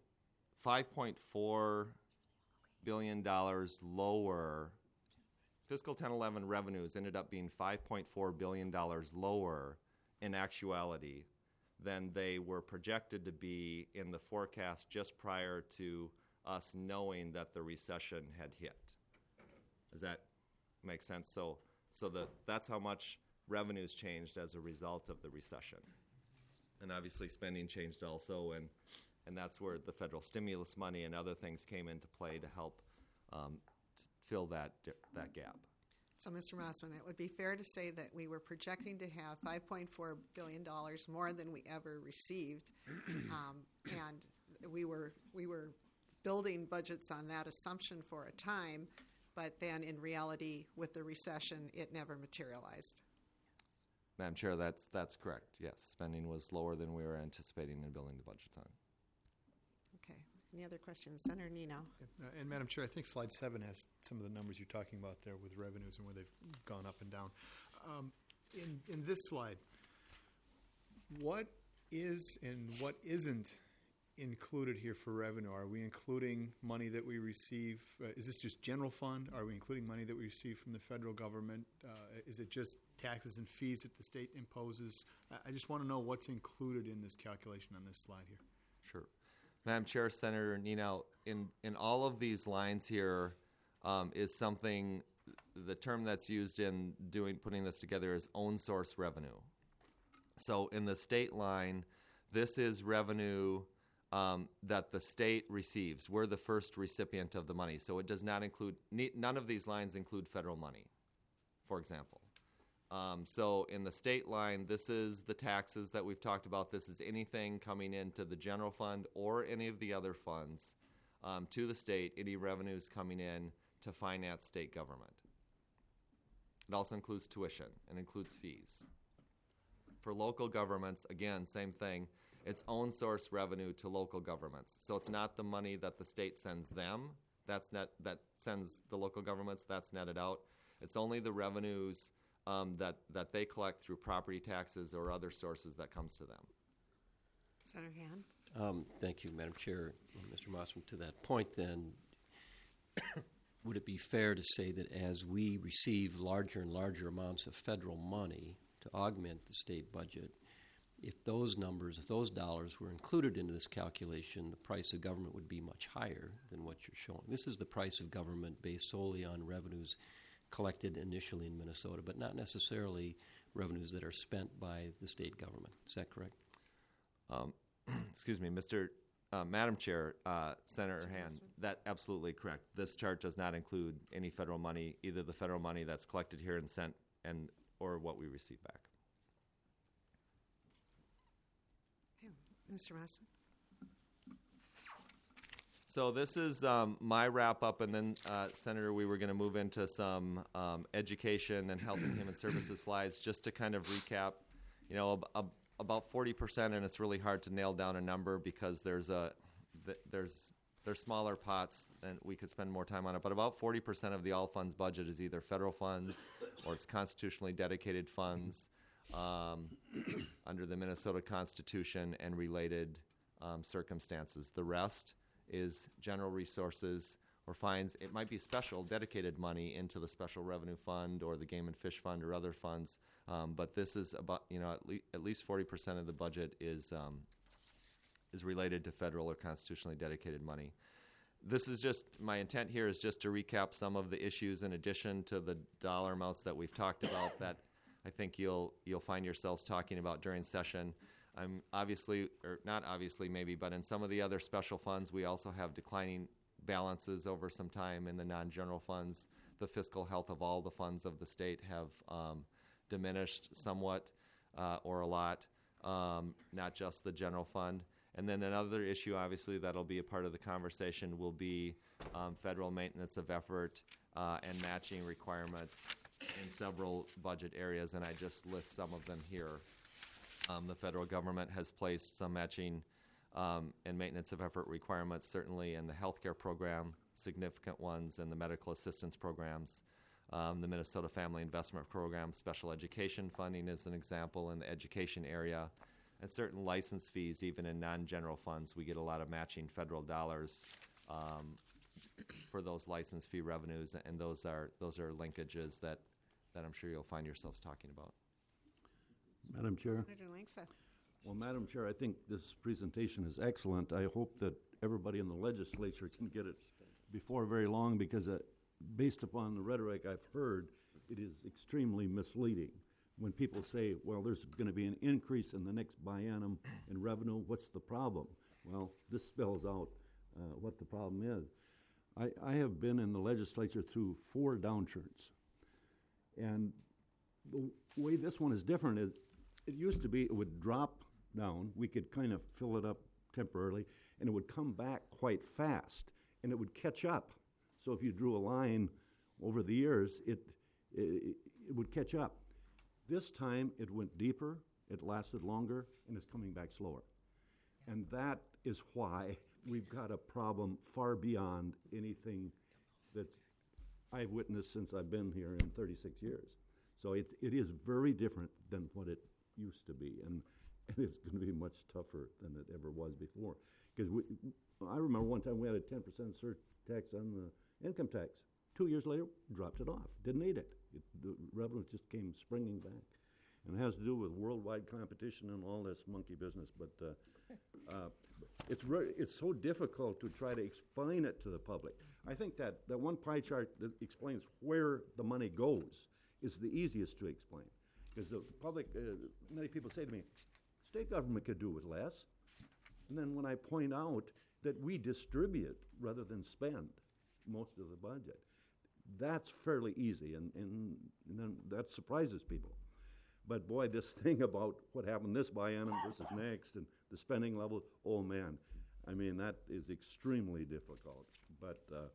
[SPEAKER 17] four billion dollars lower. Fiscal ten eleven revenues ended up being five point four billion dollars lower in actuality than they were projected to be in the forecast just prior to us knowing that the recession had hit. Does that make sense? So, so the, that's how much revenues changed as a result of the recession. And obviously spending changed also, and, and that's where the federal stimulus money and other things came into play to help um, t- fill that, di- that gap.
[SPEAKER 1] So, Mister Mossman, it would be fair to say that we were projecting to have five point four billion dollars more than we ever received, um, and we were we were building budgets on that assumption for a time, but then in reality, with the recession, it never materialized.
[SPEAKER 17] Madam Chair, that's, that's correct. Yes, spending was lower than we were anticipating in building the budget on.
[SPEAKER 1] Okay. Any other questions? Senator Nino.
[SPEAKER 16] Uh, And Madam Chair, I think slide seven has some of the numbers you're talking about there with revenues and where they've gone up and down. Um, in, in this slide, what is and what isn't included here for revenue? Are we including money that we receive? Uh, is this just general fund? Are we including money that we receive from the federal government? Uh, is it just taxes and fees that the state imposes? I, I just want to know what's included in this calculation on this slide here.
[SPEAKER 17] Sure. Madam Chair, Senator Nino, in, in all of these lines here um, is something, the term that's used in doing putting this together is own source revenue. So in the state line, this is revenue um, that the state receives. We're the first recipient of the money. So it does not include, none of these lines include federal money, for example. Um, so in the state line, this is the taxes that we've talked about. This is anything coming into the general fund or any of the other funds um, to the state any revenues coming in to finance state government. It also includes tuition and includes fees. For local governments, again, same thing. It's own source revenue to local governments. So it's not the money that the state sends them. That's net, that sends the local governments. That's netted out. It's only the revenues um, that that they collect through property taxes or other sources that comes to them.
[SPEAKER 1] Senator Hand.
[SPEAKER 6] Um, thank you, Madam Chair. Mister Mossman, to that point then, would it be fair to say that as we receive larger and larger amounts of federal money to augment the state budget, if those numbers, if those dollars were included into this calculation, the price of government would be much higher than what you're showing? This is the price of government based solely on revenues collected initially in Minnesota, but not necessarily revenues that are spent by the state government. Is that correct?
[SPEAKER 17] Um, excuse me, Mister Uh, Madam Chair, uh, Senator Hand, that absolutely correct. This chart does not include any federal money, either the federal money that's collected here and sent, and or what we receive back.
[SPEAKER 1] Okay. Mister Mossman.
[SPEAKER 17] So this is um, my wrap up, and then uh, Senator, we were going to move into some um, education and health and human services slides, just to kind of recap. You know, ab- ab- about forty percent, and it's really hard to nail down a number because there's a th- there's there's smaller pots, and we could spend more time on it. But about forty percent of the all funds budget is either federal funds or it's constitutionally dedicated funds um, under the Minnesota Constitution and related um, circumstances. The rest is general resources or fines. It might be special dedicated money into the special revenue fund or the game and fish fund or other funds. Um, but this is about, you know, at, le- at least forty percent of the budget is um, is related to federal or constitutionally dedicated money. This is just, my intent here is just to recap some of the issues in addition to the dollar amounts that we've talked about that I think you'll you'll find yourselves talking about during session. I'm obviously, or not obviously maybe, but in some of the other special funds, we also have declining balances over some time in the non-general funds. The fiscal health of all the funds of the state have um, diminished somewhat uh, or a lot, um, not just the general fund. And then another issue, obviously, that'll be a part of the conversation will be um, federal maintenance of effort uh, and matching requirements in several budget areas, and I just list some of them here. Um, the federal government has placed some matching um, and maintenance of effort requirements, certainly in the healthcare program, significant ones in the medical assistance programs. Um, the Minnesota Family Investment Program, special education funding is an example in the education area, and certain license fees, even in non-general funds, we get a lot of matching federal dollars um, for those license fee revenues, and those are those are linkages that, that I'm sure you'll find yourselves talking about.
[SPEAKER 11] Madam Chair.
[SPEAKER 1] Senator Langseth.
[SPEAKER 11] Well, Madam Chair, I think this presentation is excellent. I hope that everybody in the legislature can get it before very long, because uh, based upon the rhetoric I've heard, it is extremely misleading. When people say, well, there's going to be an increase in the next biennium in revenue, what's the problem? Well, this spells out uh, what the problem is. I, I have been in the legislature through four downturns. And the way this one is different is it used to be it would drop down. We could kind of fill it up temporarily, and it would come back quite fast, and it would catch up. So if you drew a line over the years, it, it, it would catch up. This time, it went deeper, it lasted longer, and it's coming back slower. And that is why we've got a problem far beyond anything that I've witnessed since I've been here in thirty-six years. So it, it is very different than what it used to be, and, and it's going to be much tougher than it ever was before. Because I remember one time we had a ten percent surtax on the income tax. Two years later, dropped it off. Didn't need it. it. The revenue just came springing back. And it has to do with worldwide competition and all this monkey business. But uh, uh, it's re- it's so difficult to try to explain it to the public. I think that, that one pie chart that explains where the money goes is the easiest to explain. Because the public, uh, many people say to me, state government could do with less. And then when I point out that we distribute rather than spend most of the budget, that's fairly easy, and, and, and then that surprises people. But boy, this thing about what happened this biennium versus next and the spending level, oh man, I mean, that is extremely difficult. But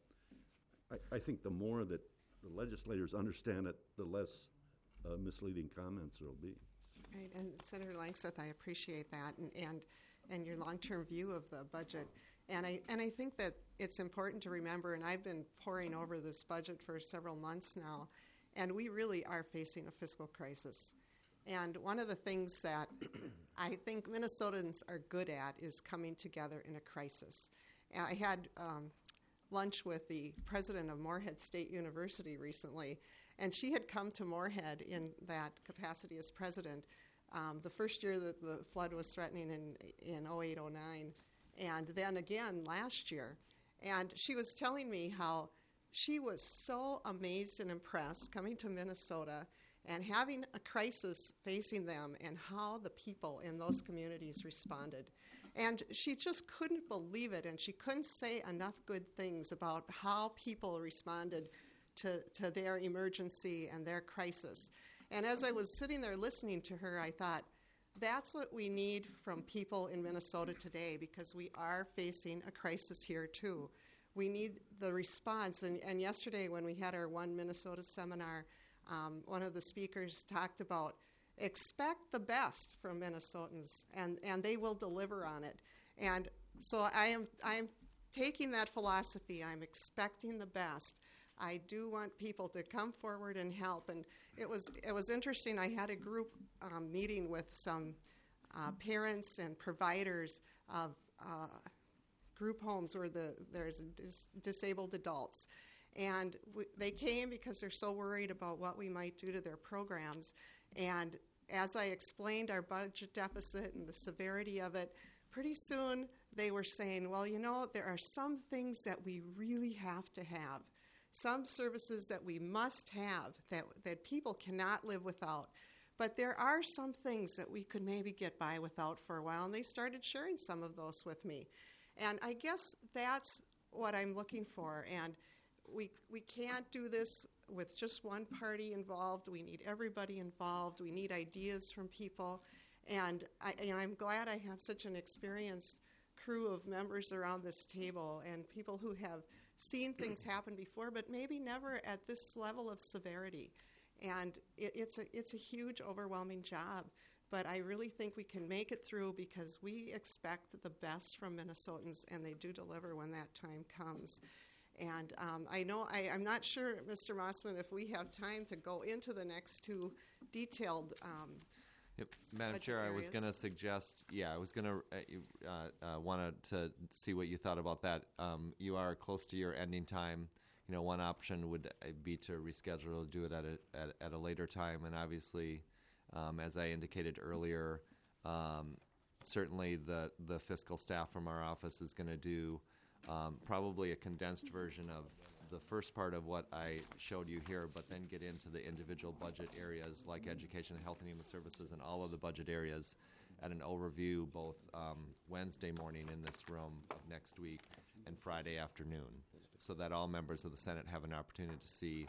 [SPEAKER 11] uh, I, I think the more that the legislators understand it, the less uh, misleading comments there will be.
[SPEAKER 1] Right, and Senator Langseth, I appreciate that, and and, and your long-term view of the budget. And I and I think that it's important to remember, and I've been poring over this budget for several months now, and we really are facing a fiscal crisis. And one of the things that I think Minnesotans are good at is coming together in a crisis. And I had um, lunch with the president of Moorhead State University recently, and she had come to Moorhead in that capacity as president um, the first year that the flood was threatening in, in oh eight oh nine, and then again last year. And she was telling me how she was so amazed and impressed coming to Minnesota and having a crisis facing them and how the people in those communities responded. And she just couldn't believe it, and she couldn't say enough good things about how people responded to, to their emergency and their crisis. And as I was sitting there listening to her, I thought, that's what we need from people in Minnesota today, because we are facing a crisis here too. We need the response. And, and yesterday when we had our One Minnesota seminar, um, one of the speakers talked about expect the best from Minnesotans, and, and they will deliver on it. And so I am I am taking that philosophy. I'm expecting the best. I do want people to come forward and help. And it was it was interesting. I had a group um, meeting with some uh, parents and providers of uh, group homes where the there's dis- disabled adults. And we, they came because they're so worried about what we might do to their programs. And as I explained our budget deficit and the severity of it, pretty soon they were saying, well, you know, there are some things that we really have to have, some services that we must have that, that people cannot live without. But there are some things that we could maybe get by without for a while, and they started sharing some of those with me. And I guess that's what I'm looking for. And we we can't do this with just one party involved. We need everybody involved. We need ideas from people. And, I, and I'm glad I have such an experienced crew of members around this table and people who have seen things happen before, but maybe never at this level of severity. And it, it's a it's a huge, overwhelming job. But I really think we can make it through because we expect the best from Minnesotans, and they do deliver when that time comes. And um, I know, I, I'm not sure, Mister Mossman, if we have time to go into the next two detailed um,
[SPEAKER 17] Yep. Madam Chair, I was going to suggest, yeah, I was going to uh, uh, wanted to see what you thought about that. Um, you are close to your ending time. You know, one option would be to reschedule, do it at a at, at a later time, and obviously, um, as I indicated earlier, um, certainly the the fiscal staff from our office is going to do um, probably a condensed version of the first part of what I showed you here, but then get into the individual budget areas like education, health, and human services, and all of the budget areas at an overview both um, Wednesday morning in this room of next week and Friday afternoon, so that all members of the Senate have an opportunity to see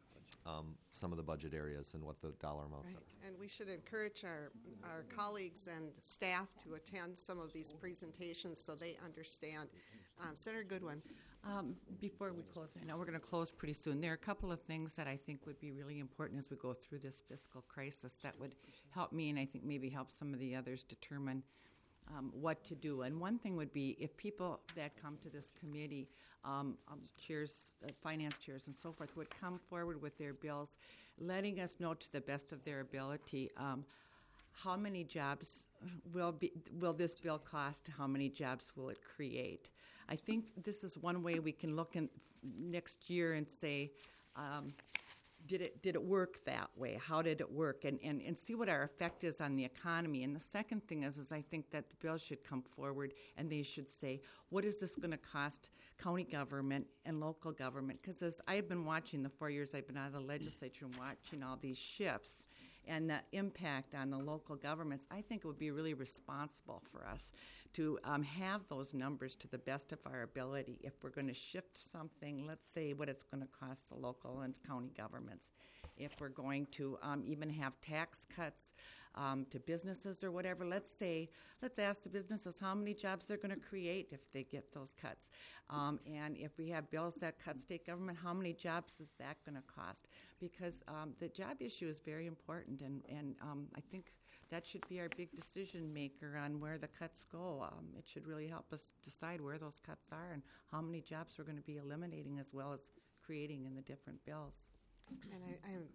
[SPEAKER 17] um, some of the budget areas and what the dollar amounts
[SPEAKER 1] right.
[SPEAKER 17] are.
[SPEAKER 1] And we should encourage our, our colleagues and staff to attend some of these presentations so they understand. Um, Senator Goodwin.
[SPEAKER 5] Um, before we close, I know we're going to close pretty soon. There are a couple of things that I think would be really important as we go through this fiscal crisis that would help me, and I think maybe help some of the others determine um, what to do. And one thing would be if people that come to this committee, um, um, chairs, uh, finance chairs, and so forth, would come forward with their bills, letting us know to the best of their ability um, how many jobs will be will this bill cost? How many jobs will it create? I think this is one way we can look in next year and say, um, did it did it work that way? How did it work? And, and and see what our effect is on the economy. And the second thing is, is I think that the bill should come forward and they should say, what is this going to cost county government and local government? Because as I've been watching the four years I've been out of the legislature and watching all these shifts and the impact on the local governments, I think it would be really responsible for us to um, have those numbers to the best of our ability. If we're going to shift something, let's say what it's going to cost the local and county governments. If we're going to um, even have tax cuts, um, to businesses or whatever. Let's say, let's ask the businesses how many jobs they're going to create if they get those cuts. Um, and if we have bills that cut state government, how many jobs is that going to cost? Because um, the job issue is very important, and, and um, I think that should be our big decision maker on where the cuts go. Um, it should really help us decide where those cuts are and how many jobs we're going to be eliminating as well as creating in the different bills.
[SPEAKER 1] And I, I'm,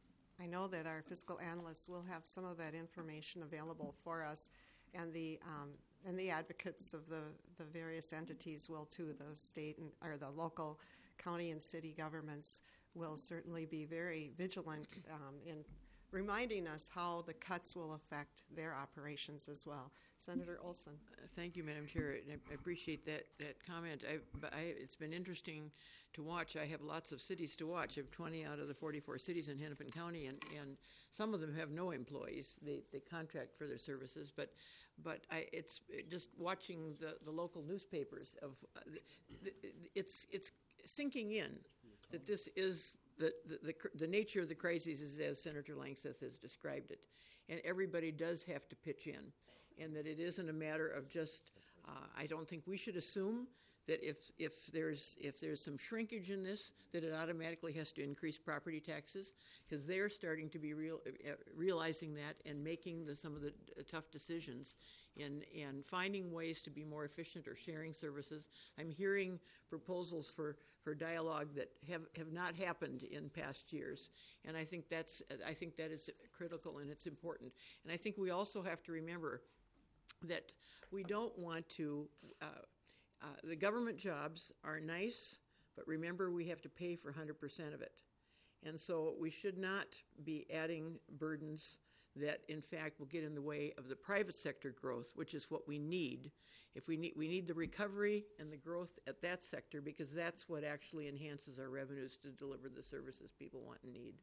[SPEAKER 1] I know that our fiscal analysts will have some of that information available for us, and the um, and the advocates of the, the various entities will too. The state and or the local, county and city governments will certainly be very vigilant um, in reminding us how the cuts will affect their operations as well. Senator Olson.
[SPEAKER 2] Uh, Thank you, Madam Chair. And I I appreciate that, that comment. I, but I, it's been interesting to watch. I have lots of cities to watch. I have twenty out of the forty-four cities in Hennepin County, and, and some of them have no employees. They, they contract for their services. But but I, it's just watching the, the local newspapers. Of uh, the, the, it's it's sinking in that this is the, the, the, the nature of the crisis is as Senator Langseth has described it. And everybody does have to pitch in. And that it isn't a matter of just, uh, I don't think we should assume that if, if there's if there's some shrinkage in this, that it automatically has to increase property taxes, because they're starting to be real, uh, realizing that and making the, some of the uh, tough decisions and, and finding ways to be more efficient or sharing services. I'm hearing proposals for, for dialogue that have, have not happened in past years, and I think that's I think that is critical and it's important. And I think we also have to remember that we don't want to, uh, uh, the government jobs are nice, but remember we have to pay for one hundred percent of it. And so we should not be adding burdens that in fact will get in the way of the private sector growth, which is what we need. If we need, we need the recovery and the growth at that sector, because that's what actually enhances our revenues to deliver the services people want and need.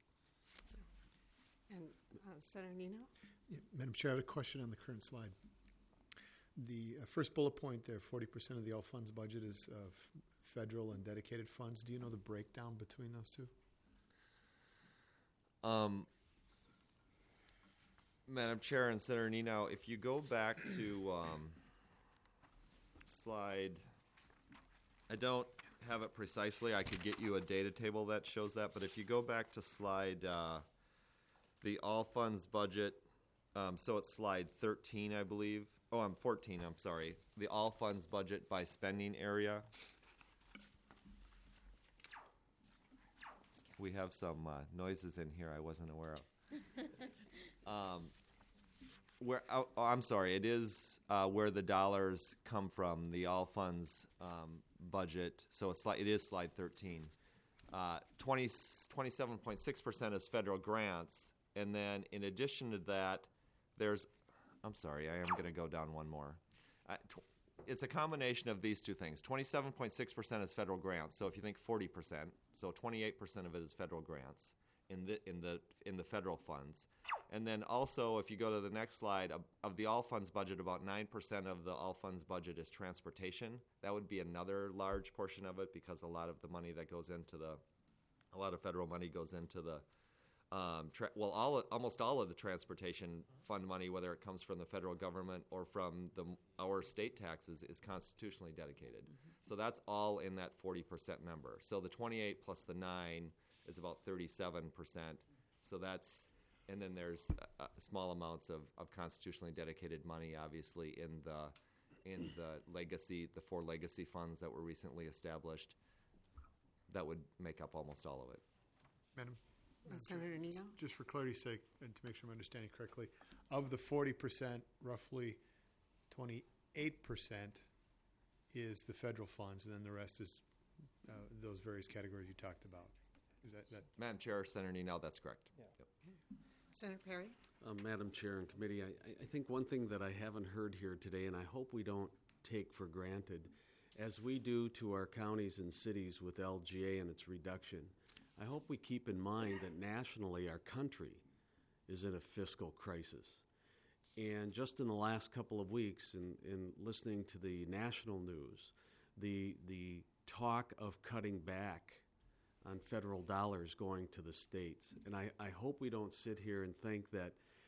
[SPEAKER 1] And uh, Senator Nino?
[SPEAKER 16] Yeah, Madam Chair, I have a question on the current slide. The uh, first bullet point there, forty percent of the all funds budget is uh, f- federal and dedicated funds. Do you know the breakdown between those two?
[SPEAKER 17] Um, Madam Chair and Senator Nino, if you go back to um, slide, I don't have it precisely. I could get you a data table that shows that, but if you go back to slide, uh, the all funds budget, um, so it's slide thirteen, I believe. Oh, I'm fourteen, I'm sorry. The all funds budget by spending area. We have some uh, noises in here I wasn't aware of. um, where oh, oh, I'm sorry, it is uh, where the dollars come from, the all funds um, budget. So it's like it is slide thirteen. Uh, twenty, twenty-seven point six percent is federal grants, and then in addition to that, there's I'm sorry, I am going to go down one more. Uh, tw- it's a combination of these two things. twenty-seven point six percent is federal grants. So if you think forty percent, so twenty-eight percent of it is federal grants in the in the in the federal funds. And then also, if you go to the next slide, of, of the all funds budget, about nine percent of the all funds budget is transportation. That would be another large portion of it, because a lot of the money that goes into the a lot of federal money goes into the Um, tra- well, all almost all of the transportation fund money, whether it comes from the federal government or from the our state taxes, is constitutionally dedicated. Mm-hmm. So that's all in that forty percent number. So the twenty-eight plus the nine is about thirty-seven percent. So that's, and then there's uh, small amounts of, of constitutionally dedicated money, obviously, in the in the legacy, the four legacy funds that were recently established. That would make up almost all of it.
[SPEAKER 16] Madam?
[SPEAKER 1] Uh, Senator Nino?
[SPEAKER 16] Just for clarity's sake, and to make sure I'm understanding correctly, of the forty percent, roughly twenty-eight percent is the federal funds, and then the rest is uh, those various categories you talked about. Is that, that
[SPEAKER 17] Madam Chair, Senator Nino, that's correct.
[SPEAKER 16] Yeah.
[SPEAKER 17] Yep.
[SPEAKER 1] Senator Perry?
[SPEAKER 13] Uh, Madam Chair and Committee, I, I think one thing that I haven't heard here today, and I hope we don't take for granted, as we do to our counties and cities with L G A and its reduction, I hope we keep in mind that nationally our country is in a fiscal crisis. And just in the last couple of weeks, in, in listening to the national news, the, the talk of cutting back on federal dollars going to the states. And I, I hope we don't sit here and think that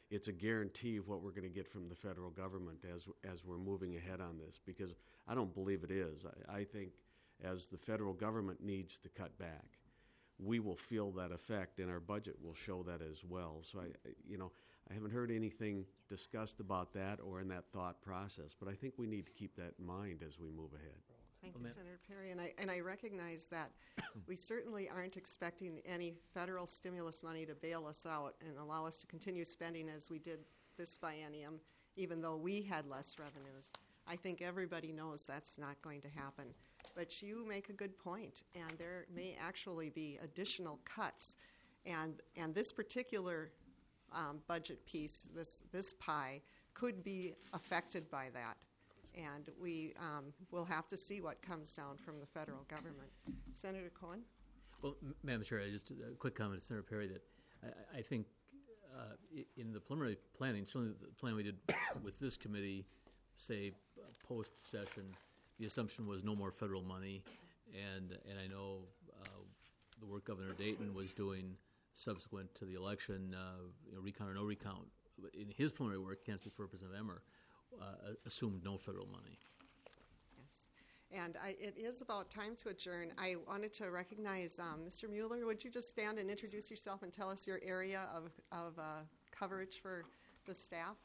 [SPEAKER 13] it's a guarantee of what we're going to get from the federal government as as we're moving ahead on this, because I don't believe it is. I, I think as the federal government needs to cut back, we will feel that effect, and our budget will show that as well. So I, you know, I haven't heard anything discussed about that or in that thought process, but I think we need to keep that in mind as we move ahead.
[SPEAKER 1] Thank you, Senator Perry. And I, and I recognize that we certainly aren't expecting any federal stimulus money to bail us out and allow us to continue spending as we did this biennium, even though we had less revenues. I think everybody knows that's not going to happen. But you make a good point, and there may actually be additional cuts. And, and this particular um, budget piece, this, this pie, could be affected by that. And we um, will have to see what comes down from the federal government. Senator Cohen?
[SPEAKER 10] Well, M- Madam Chair, I just a quick comment to Senator Perry that I, I think uh, i- in the preliminary planning, certainly the plan we did with this committee, say uh, post-session, the assumption was no more federal money, and and I know uh, the work Governor Dayton was doing subsequent to the election, uh, you know, recount or no recount. In his preliminary work, can't speak for Representative Emmer, uh, assumed no federal money.
[SPEAKER 1] Yes. And I, it is about time to adjourn. I wanted to recognize um, Mister Mueller. Would you just stand and introduce yourself and tell us your area of, of uh, coverage for the staff?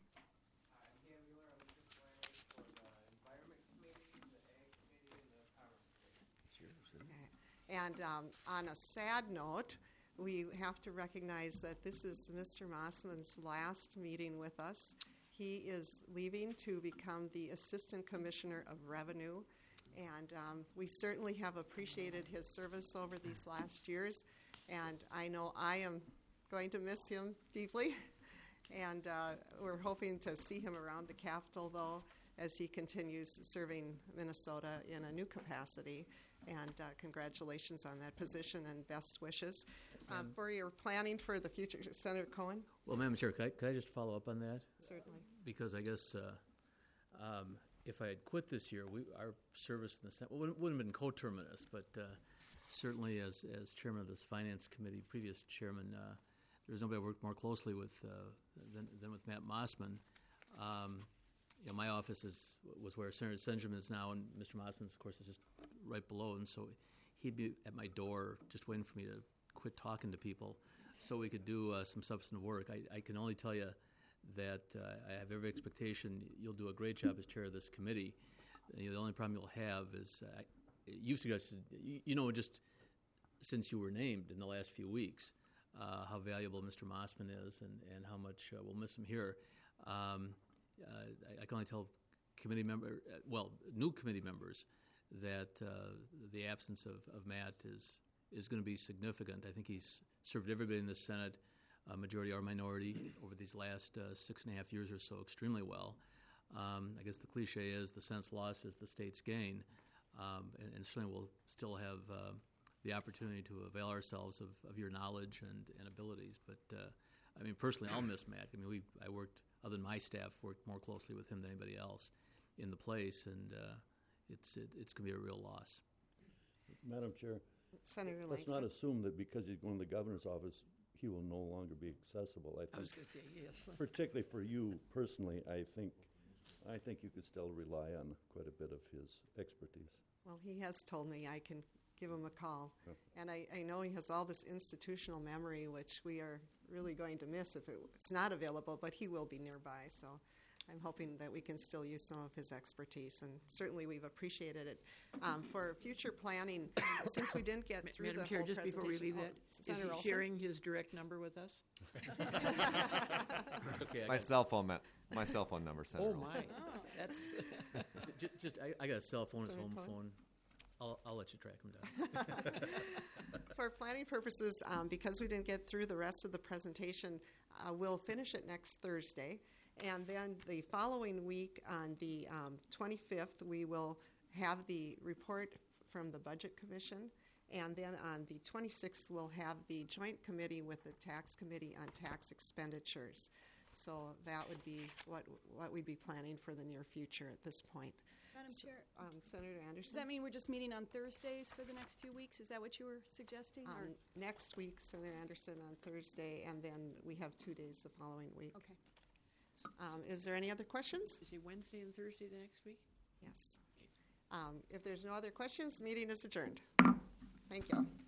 [SPEAKER 1] And um, on a sad note, we have to recognize that this is Mister Mossman's last meeting with us. He is leaving to become the Assistant Commissioner of Revenue, and um, we certainly have appreciated his service over these last years, and I know I am going to miss him deeply, and uh, we're hoping to see him around the Capitol, though, as he continues serving Minnesota in a new capacity. And uh, congratulations on that position and best wishes. Uh, for your planning for the future, Senator Cohen?
[SPEAKER 10] Well, Madam Chair, could I, could I just follow up on that?
[SPEAKER 1] Certainly.
[SPEAKER 10] Because I guess uh, um, if I had quit this year, we, our service in the Senate well, wouldn't, wouldn't have been coterminous, but uh, certainly as, as chairman of this Finance Committee, previous chairman, uh, there's nobody I worked more closely with uh, than, than with Matt Mossman. Um, You know, my office is was where Senator Senjamin is now, and Mister Mossman's, of course, is just right below. And so he'd be at my door just waiting for me to quit talking to people so we could do uh, some substantive work. I, I can only tell you that uh, I have every expectation you'll do a great job as chair of this committee. You know, the only problem you'll have is uh, you've suggested, you, you know, just since you were named in the last few weeks, uh, how valuable Mister Mossman is and, and how much uh, we'll miss him here. Um, Uh, I, I can only tell committee member, uh, well, new committee members, that uh, the absence of, of Matt is is going to be significant. I think he's served everybody in the Senate, uh, majority or minority, over these last uh, six and a half years or so extremely well. Um, I guess the cliche is the Senate's loss is the state's gain, um, and, and certainly we'll still have uh, the opportunity to avail ourselves of, of your knowledge and, and abilities. But uh, I mean, personally, I'll miss Matt. I mean, we I worked. Other than my staff, worked more closely with him than anybody else in the place, and uh, it's it, it's going to be a real loss.
[SPEAKER 11] Madam Chair,
[SPEAKER 1] Senator
[SPEAKER 11] let's not assume that because he's going to the governor's office, he will no longer be accessible. I, think
[SPEAKER 2] I was going to say yes.
[SPEAKER 11] Particularly for you personally, I think I think you could still rely on quite a bit of his expertise.
[SPEAKER 1] Well, he has told me I can give him a call.
[SPEAKER 11] Oh.
[SPEAKER 1] And I, I know he has all this institutional memory, which we are really going to miss if it, it's not available, but he will be nearby. So I'm hoping that we can still use some of his expertise, and certainly we've appreciated it. Um, for future planning, since we didn't get through
[SPEAKER 2] Madam
[SPEAKER 1] the
[SPEAKER 2] Chair,
[SPEAKER 1] whole
[SPEAKER 2] just before we leave
[SPEAKER 1] presentation-
[SPEAKER 2] that,
[SPEAKER 1] oh,
[SPEAKER 2] is
[SPEAKER 1] Senator
[SPEAKER 2] he
[SPEAKER 1] Olson?
[SPEAKER 2] sharing his direct number with us?
[SPEAKER 10] Okay, I
[SPEAKER 17] My
[SPEAKER 10] got-
[SPEAKER 17] cell phone, ma- my cell phone number, Senator.
[SPEAKER 2] Oh, my. That's
[SPEAKER 10] just, just I, I got a cell phone, it's a
[SPEAKER 1] Senator
[SPEAKER 10] home
[SPEAKER 1] Cohen?
[SPEAKER 10] phone. I'll, I'll let you track him down.
[SPEAKER 1] For planning purposes, um, because we didn't get through the rest of the presentation, uh, we'll finish it next Thursday. And then the following week, on the um, twenty-fifth, we will have the report from the Budget Commission. And then on the twenty-sixth, we'll have the joint committee with the Tax Committee on tax expenditures. So that would be what what we'd be planning for the near future at this point.
[SPEAKER 12] Madam
[SPEAKER 1] S-
[SPEAKER 12] Chair,
[SPEAKER 1] um, Senator
[SPEAKER 12] does
[SPEAKER 1] Anderson?
[SPEAKER 12] that mean we're just meeting on Thursdays for the next few weeks? Is that what you were suggesting? or-
[SPEAKER 1] Um, Next week, Senator Anderson on Thursday, and then we have two days the following week.
[SPEAKER 12] Okay.
[SPEAKER 1] Um, Is there any other questions?
[SPEAKER 2] Is it Wednesday and Thursday the next week?
[SPEAKER 1] Yes. Um, If there's no other questions, meeting is adjourned. Thank you.